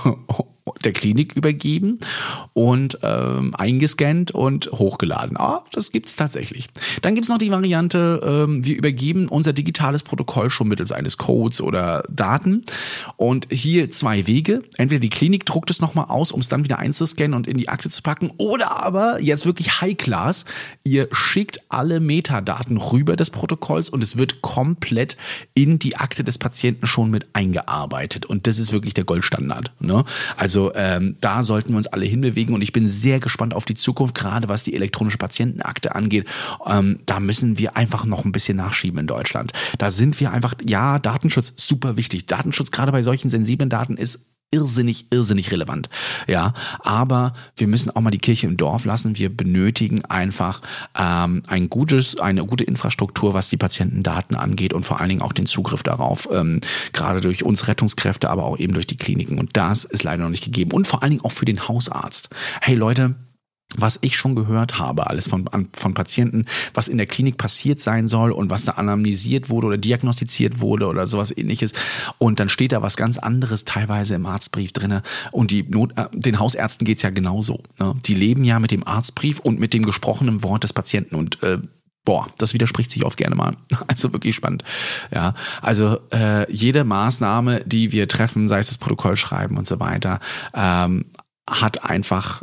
der Klinik übergeben und ähm, eingescannt und hochgeladen. Ah, das gibt's tatsächlich. Dann gibt's noch die Variante, ähm, wir übergeben unser digitales Protokoll schon mittels eines Codes oder Daten. Und hier zwei Wege. Entweder die Klinik druckt es nochmal aus, um es dann wieder einzuscannen und in die Akte zu packen. Oder aber, jetzt wirklich High Class, ihr schickt alle Metadaten rüber des Protokolls und es wird komplett in die Akte des Patienten schon mit eingearbeitet. Und das ist wirklich der Goldstandard. Ne? Also Also ähm, da sollten wir uns alle hinbewegen und ich bin sehr gespannt auf die Zukunft, gerade was die elektronische Patientenakte angeht. Ähm, da müssen wir einfach noch ein bisschen nachschieben in Deutschland. Da sind wir einfach, ja, Datenschutz super wichtig. Datenschutz gerade bei solchen sensiblen Daten ist irrsinnig, irrsinnig relevant. Ja, aber wir müssen auch mal die Kirche im Dorf lassen. Wir benötigen einfach ähm, ein gutes, eine gute Infrastruktur, was die Patientendaten angeht und vor allen Dingen auch den Zugriff darauf, ähm, gerade durch uns Rettungskräfte, aber auch eben durch die Kliniken. Und das ist leider noch nicht gegeben. Und vor allen Dingen auch für den Hausarzt. Hey Leute, was ich schon gehört habe, alles von, von Patienten, was in der Klinik passiert sein soll und was da anamnesiert wurde oder diagnostiziert wurde oder sowas ähnliches. Und dann steht da was ganz anderes teilweise im Arztbrief drinne. Und die Not, äh, den Hausärzten geht's ja genauso. Ne? Die leben ja mit dem Arztbrief und mit dem gesprochenen Wort des Patienten. Und äh, boah, das widerspricht sich oft gerne mal. Also wirklich spannend. Ja, also äh, jede Maßnahme, die wir treffen, sei es das Protokoll schreiben und so weiter, ähm, hat einfach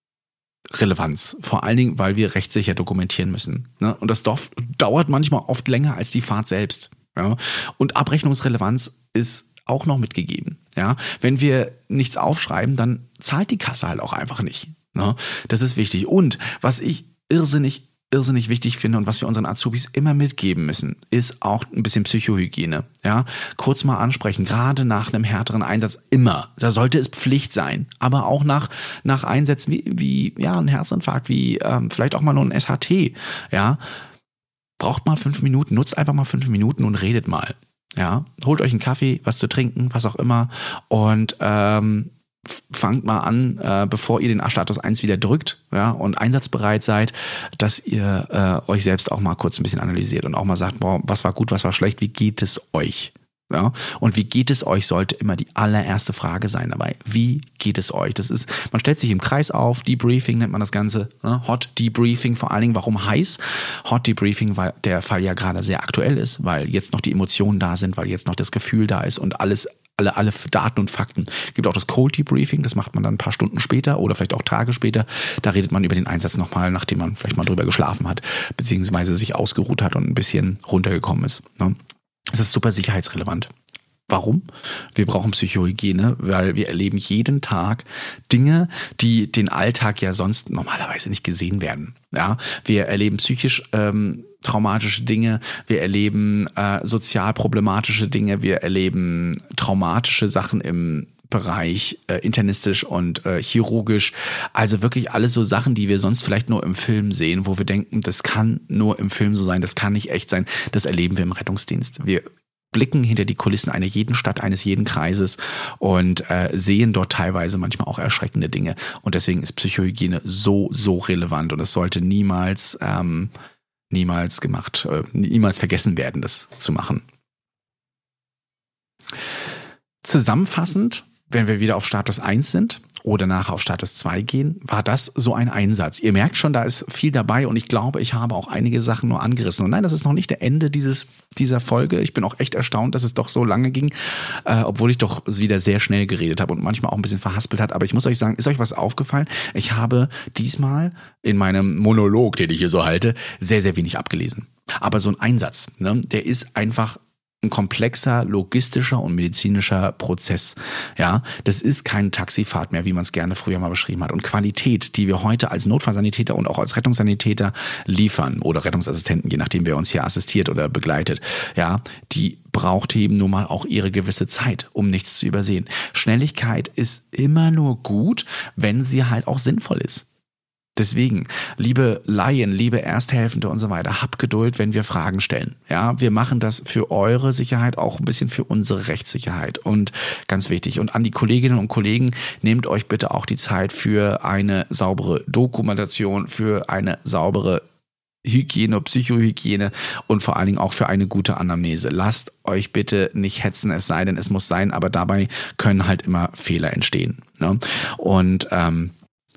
Relevanz. Vor allen Dingen, weil wir rechtssicher dokumentieren müssen. Ne? Und das dauert manchmal oft länger als die Fahrt selbst. Ja? Und Abrechnungsrelevanz ist auch noch mitgegeben. Ja? Wenn wir nichts aufschreiben, dann zahlt die Kasse halt auch einfach nicht. Ne? Das ist wichtig. Und was ich irrsinnig irrsinnig wichtig finde und was wir unseren Azubis immer mitgeben müssen, ist auch ein bisschen Psychohygiene. Ja, kurz mal ansprechen, gerade nach einem härteren Einsatz immer. Da sollte es Pflicht sein, aber auch nach nach Einsätzen wie, wie ja ein Herzinfarkt, wie ähm, vielleicht auch mal nur ein S H T. Ja, braucht mal fünf Minuten, nutzt einfach mal fünf Minuten und redet mal. Ja, holt euch einen Kaffee, was zu trinken, was auch immer und ähm, fangt mal an, äh, bevor ihr den Status eins wieder drückt, ja, und einsatzbereit seid, dass ihr äh, euch selbst auch mal kurz ein bisschen analysiert und auch mal sagt, boah, was war gut, was war schlecht, wie geht es euch? Ja, und wie geht es euch, sollte immer die allererste Frage sein dabei. Wie geht es euch? Das ist, man stellt sich im Kreis auf, Debriefing nennt man das Ganze, ne? Hot Debriefing vor allen Dingen. Warum heiß? Hot Debriefing, weil der Fall ja gerade sehr aktuell ist, weil jetzt noch die Emotionen da sind, weil jetzt noch das Gefühl da ist und alles, alle, alle Daten und Fakten. Es gibt auch das Cold Debriefing, das macht man dann ein paar Stunden später oder vielleicht auch Tage später. Da redet man über den Einsatz nochmal, nachdem man vielleicht mal drüber geschlafen hat, beziehungsweise sich ausgeruht hat und ein bisschen runtergekommen ist, ne? Es ist super sicherheitsrelevant. Warum? Wir brauchen Psychohygiene, weil wir erleben jeden Tag Dinge, die den Alltag ja sonst normalerweise nicht gesehen werden. Ja, wir erleben psychisch ähm, traumatische Dinge, wir erleben äh, sozial problematische Dinge, wir erleben traumatische Sachen im Bereich äh, internistisch und äh, chirurgisch, also wirklich alles so Sachen, die wir sonst vielleicht nur im Film sehen, wo wir denken, das kann nur im Film so sein, das kann nicht echt sein, das erleben wir im Rettungsdienst. Wir blicken hinter die Kulissen einer jeden Stadt, eines jeden Kreises und äh, sehen dort teilweise manchmal auch erschreckende Dinge und deswegen ist Psychohygiene so, so relevant und es sollte niemals, ähm, niemals gemacht, äh, niemals vergessen werden, das zu machen. Zusammenfassend, wenn wir wieder auf Status eins sind oder nachher auf Status zwei gehen, war das so ein Einsatz. Ihr merkt schon, da ist viel dabei und ich glaube, ich habe auch einige Sachen nur angerissen. Und nein, das ist noch nicht der Ende dieses dieser Folge. Ich bin auch echt erstaunt, dass es doch so lange ging, äh, obwohl ich doch wieder sehr schnell geredet habe und manchmal auch ein bisschen verhaspelt hat. Aber ich muss euch sagen, ist euch was aufgefallen? Ich habe diesmal in meinem Monolog, den ich hier so halte, sehr, sehr wenig abgelesen. Aber so ein Einsatz, ne, der ist einfach ein komplexer logistischer und medizinischer Prozess. Ja, das ist keine Taxifahrt mehr, wie man es gerne früher mal beschrieben hat. Und Qualität, die wir heute als Notfallsanitäter und auch als Rettungssanitäter liefern oder Rettungsassistenten, je nachdem wer uns hier assistiert oder begleitet, ja, die braucht eben nun mal auch ihre gewisse Zeit, um nichts zu übersehen. Schnelligkeit ist immer nur gut, wenn sie halt auch sinnvoll ist. Deswegen, liebe Laien, liebe Ersthelfende und so weiter, habt Geduld, wenn wir Fragen stellen. Ja, wir machen das für eure Sicherheit, auch ein bisschen für unsere Rechtssicherheit und ganz wichtig. Und an die Kolleginnen und Kollegen, nehmt euch bitte auch die Zeit für eine saubere Dokumentation, für eine saubere Hygiene, Psychohygiene und vor allen Dingen auch für eine gute Anamnese. Lasst euch bitte nicht hetzen, es sei denn, es muss sein, aber dabei können halt immer Fehler entstehen. Ne? Und ähm,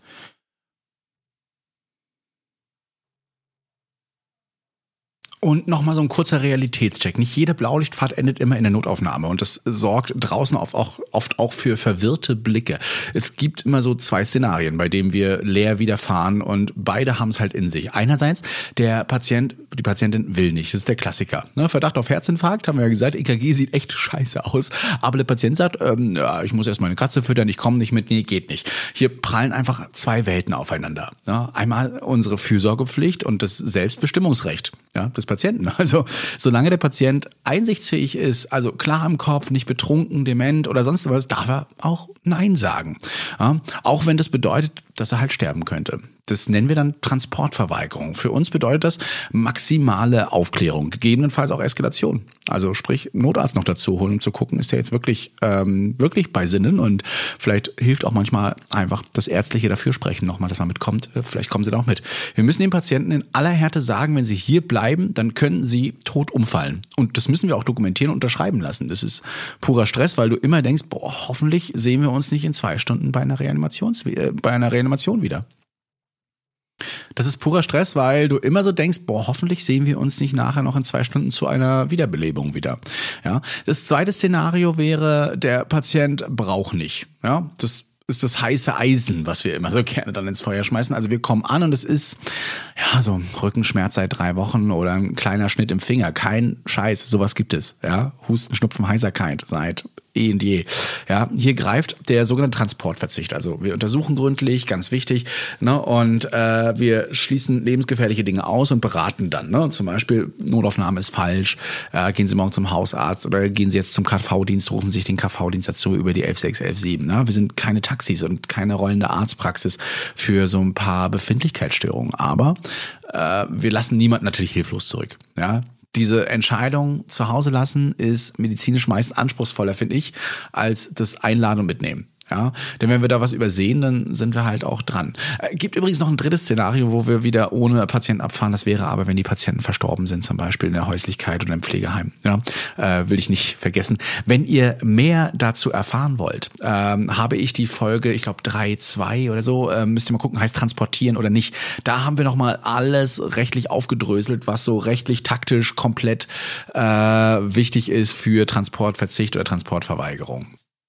Und nochmal so ein kurzer Realitätscheck. Nicht jede Blaulichtfahrt endet immer in der Notaufnahme und das sorgt draußen auch, oft auch für verwirrte Blicke. Es gibt immer so zwei Szenarien, bei denen wir leer wieder fahren und beide haben es halt in sich. Einerseits, der Patient, die Patientin will nicht, das ist der Klassiker. Ne, Verdacht auf Herzinfarkt, haben wir ja gesagt, E K G sieht echt scheiße aus, aber der Patient sagt, ähm, ja, ich muss erst meine Katze füttern, ich komme nicht mit, nee, geht nicht. Hier prallen einfach zwei Welten aufeinander. Ja, einmal unsere Fürsorgepflicht und das Selbstbestimmungsrecht, ja, des Patienten. Also solange der Patient einsichtsfähig ist, also klar im Kopf, nicht betrunken, dement oder sonst was, darf er auch Nein sagen. Ja, auch wenn das bedeutet, dass er halt sterben könnte. Das nennen wir dann Transportverweigerung. Für uns bedeutet das maximale Aufklärung, gegebenenfalls auch Eskalation. Also sprich Notarzt noch dazu holen, um zu gucken, ist der jetzt wirklich ähm, wirklich bei Sinnen und vielleicht hilft auch manchmal einfach das ärztliche Dafürsprechen nochmal, dass man mitkommt. Vielleicht kommen sie da auch mit. Wir müssen den Patienten in aller Härte sagen, wenn sie hier bleiben, dann können sie tot umfallen. Und das müssen wir auch dokumentieren und unterschreiben lassen. Das ist purer Stress, weil du immer denkst, boah, hoffentlich sehen wir uns nicht in zwei Stunden bei einer Reanimations äh, bei einer Reanimation wieder. Das ist purer Stress, weil du immer so denkst, boah, hoffentlich sehen wir uns nicht nachher noch in zwei Stunden zu einer Wiederbelebung wieder. Ja, das zweite Szenario wäre, der Patient braucht nicht. Ja, das ist das heiße Eisen, was wir immer so gerne dann ins Feuer schmeißen. Also wir kommen an und es ist ja so Rückenschmerz seit drei Wochen oder ein kleiner Schnitt im Finger. Kein Scheiß, sowas gibt es. Ja, Husten, Schnupfen, Heiserkeit seit eh und je. Ja, hier greift der sogenannte Transportverzicht. Also wir untersuchen gründlich, ganz wichtig, ne, und äh, wir schließen lebensgefährliche Dinge aus und beraten dann. Ne, zum Beispiel Notaufnahme ist falsch. Äh, gehen Sie morgen zum Hausarzt oder gehen Sie jetzt zum K V-Dienst, rufen sich den K V-Dienst dazu über die elf sechs, elf sieben. Ne? Wir sind keine Taxis und keine rollende Arztpraxis für so ein paar Befindlichkeitsstörungen. Aber äh, wir lassen niemanden natürlich hilflos zurück. Ja. Diese Entscheidung zu Hause lassen ist medizinisch meist anspruchsvoller, finde ich, als das Einladen und Mitnehmen. Ja, denn wenn wir da was übersehen, dann sind wir halt auch dran. Äh, gibt übrigens noch ein drittes Szenario, wo wir wieder ohne Patienten abfahren. Das wäre aber, wenn die Patienten verstorben sind, zum Beispiel in der Häuslichkeit oder im Pflegeheim. Ja, äh, will ich nicht vergessen. Wenn ihr mehr dazu erfahren wollt, ähm, habe ich die Folge, ich glaube drei Punkt zwei oder so, äh, müsst ihr mal gucken, heißt transportieren oder nicht. Da haben wir nochmal alles rechtlich aufgedröselt, was so rechtlich, taktisch komplett äh, wichtig ist für Transportverzicht oder Transportverweigerung.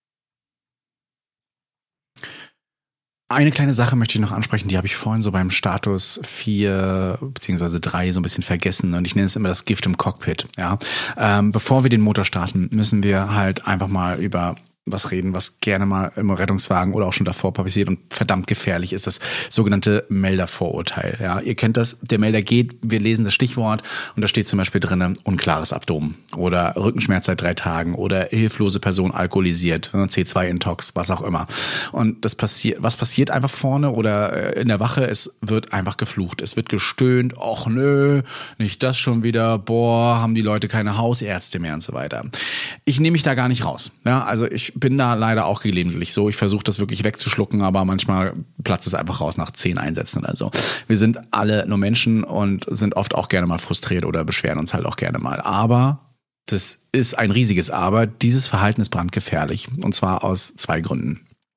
Eine kleine Sache möchte ich noch ansprechen, die habe ich vorhin so beim Status vier beziehungsweise drei so ein bisschen vergessen und ich nenne es immer das Gift im Cockpit. Ja, ähm, bevor wir den Motor starten, müssen wir halt einfach mal über was reden, was gerne mal im Rettungswagen oder auch schon davor passiert und verdammt gefährlich ist, das sogenannte Meldervorurteil. Ja, ihr kennt das, der Melder geht, wir lesen das Stichwort und da steht zum Beispiel drin, unklares Abdomen oder Rückenschmerz seit drei Tagen oder hilflose Person alkoholisiert, C zwei Intox, was auch immer. Und das passiert, was passiert einfach vorne oder in der Wache, es wird einfach geflucht, es wird gestöhnt, ach nö, nicht das schon wieder, boah, haben die Leute keine Hausärzte mehr und so weiter. Ich nehme mich da gar nicht raus. Ja, also ich bin da leider auch gelegentlich so. Ich versuche das wirklich wegzuschlucken, aber manchmal platzt es einfach raus nach zehn Einsätzen oder so. Wir sind alle nur Menschen und sind oft auch gerne mal frustriert oder beschweren uns halt auch gerne mal. Aber das ist ein riesiges Aber. Dieses Verhalten ist brandgefährlich. Und zwar aus zwei Gründen.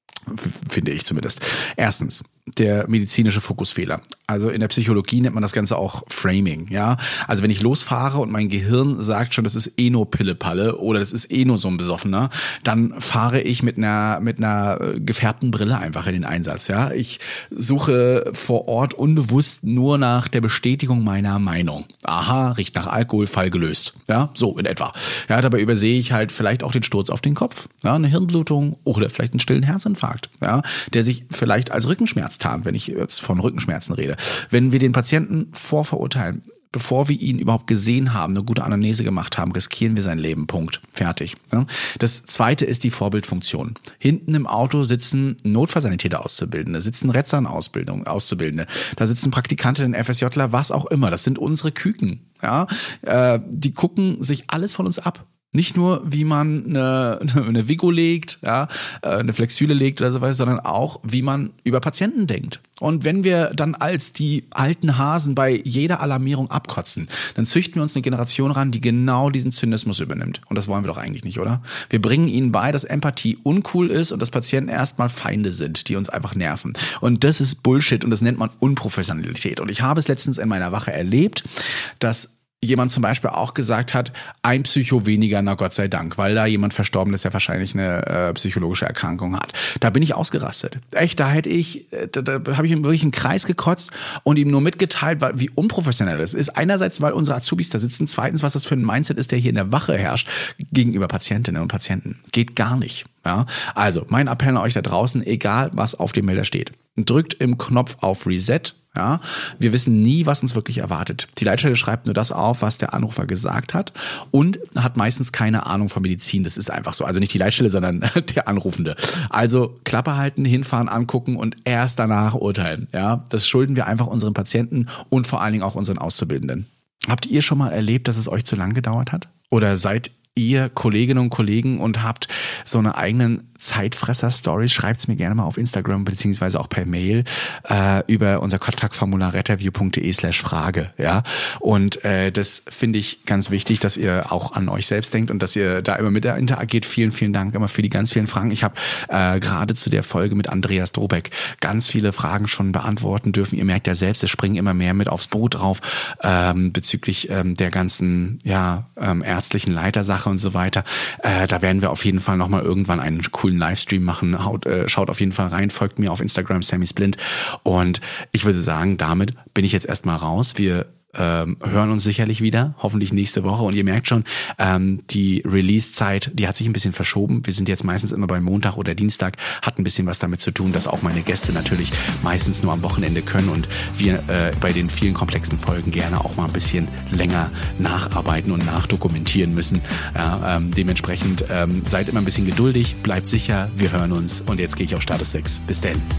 Finde ich zumindest. Erstens, der medizinische Fokusfehler. Also in der Psychologie nennt man das Ganze auch Framing, ja. Also wenn ich losfahre und mein Gehirn sagt schon, das ist eh nur Pille-Palle oder das ist eh nur so ein Besoffener, dann fahre ich mit einer mit einer gefärbten Brille einfach in den Einsatz, ja. Ich suche vor Ort unbewusst nur nach der Bestätigung meiner Meinung. Aha, riecht nach Alkohol, Fall gelöst, ja, so in etwa. Ja, dabei übersehe ich halt vielleicht auch den Sturz auf den Kopf, ja, eine Hirnblutung oder vielleicht einen stillen Herzinfarkt, ja, der sich vielleicht als Rückenschmerz tarnt, wenn ich jetzt von Rückenschmerzen rede. Wenn wir den Patienten vorverurteilen, bevor wir ihn überhaupt gesehen haben, eine gute Anamnese gemacht haben, riskieren wir sein Leben. Punkt. Fertig. Das zweite ist die Vorbildfunktion. Hinten im Auto sitzen Notfallsanitäter Auszubildende, sitzen Retzern-Ausbildung, Auszubildende, da sitzen Praktikantinnen, FSJler, was auch immer. Das sind unsere Küken. Ja, die gucken sich alles von uns ab. Nicht nur, wie man eine, eine Vigo legt, ja, eine Flexüle legt oder so weiter, sondern auch, wie man über Patienten denkt. Und wenn wir dann als die alten Hasen bei jeder Alarmierung abkotzen, dann züchten wir uns eine Generation ran, die genau diesen Zynismus übernimmt. Und das wollen wir doch eigentlich nicht, oder? Wir bringen ihnen bei, dass Empathie uncool ist und dass Patienten erstmal Feinde sind, die uns einfach nerven. Und das ist Bullshit und das nennt man Unprofessionalität. Und ich habe es letztens in meiner Wache erlebt, dass jemand zum Beispiel auch gesagt hat, ein Psycho weniger, na Gott sei Dank, weil da jemand verstorben ist, der wahrscheinlich eine äh, psychologische Erkrankung hat. Da bin ich ausgerastet. Echt, da hätte ich, da, da habe ich ihm wirklich einen Kreis gekotzt und ihm nur mitgeteilt, wie unprofessionell das ist. Einerseits, weil unsere Azubis da sitzen, zweitens, was das für ein Mindset ist, der hier in der Wache herrscht gegenüber Patientinnen und Patienten. Geht gar nicht. Ja? Also, mein Appell an euch da draußen, egal was auf dem Melder steht, drückt im Knopf auf Reset. Ja, wir wissen nie, was uns wirklich erwartet. Die Leitstelle schreibt nur das auf, was der Anrufer gesagt hat und hat meistens keine Ahnung von Medizin. Das ist einfach so. Also nicht die Leitstelle, sondern der Anrufende. Also Klappe halten, hinfahren, angucken und erst danach urteilen. Ja, das schulden wir einfach unseren Patienten und vor allen Dingen auch unseren Auszubildenden. Habt ihr schon mal erlebt, dass es euch zu lang gedauert hat? Oder seid ihr Kolleginnen und Kollegen und habt so eine eigenen Zeitfresser-Stories, schreibt's mir gerne mal auf Instagram beziehungsweise auch per Mail äh, über unser Kontaktformular retterview.de slash Frage. Ja, und äh, das finde ich ganz wichtig, dass ihr auch an euch selbst denkt und dass ihr da immer mit interagiert. Vielen, vielen Dank immer für die ganz vielen Fragen. Ich habe äh, gerade zu der Folge mit Andreas Drobeck ganz viele Fragen schon beantworten dürfen. Ihr merkt ja selbst, es springen immer mehr mit aufs Boot drauf ähm, bezüglich ähm, der ganzen ja ähm, ärztlichen Leitersache und so weiter. Äh, da werden wir auf jeden Fall nochmal irgendwann einen coolen Livestream machen. Haut, äh, schaut auf jeden Fall rein, folgt mir auf Instagram, Sammy Splint. Und ich würde sagen, damit bin ich jetzt erstmal raus. Wir ähm, hören uns sicherlich wieder, hoffentlich nächste Woche. Und ihr merkt schon, ähm, die Release-Zeit, die hat sich ein bisschen verschoben. Wir sind jetzt meistens immer bei Montag oder Dienstag. Hat ein bisschen was damit zu tun, dass auch meine Gäste natürlich meistens nur am Wochenende können und wir äh, bei den vielen komplexen Folgen gerne auch mal ein bisschen länger nacharbeiten und nachdokumentieren müssen. Ja, ähm, dementsprechend ähm, seid immer ein bisschen geduldig, bleibt sicher, wir hören uns und jetzt gehe ich auf Status sechs. Bis denn.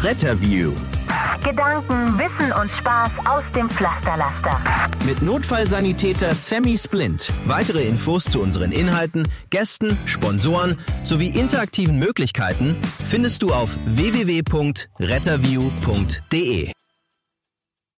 Retterview. Gedanken, Wissen und Spaß aus dem Pflasterlaster. Mit Notfallsanitäter Sammy Splint. Weitere Infos zu unseren Inhalten, Gästen, Sponsoren sowie interaktiven Möglichkeiten findest du auf w w w punkt retterview punkt d e.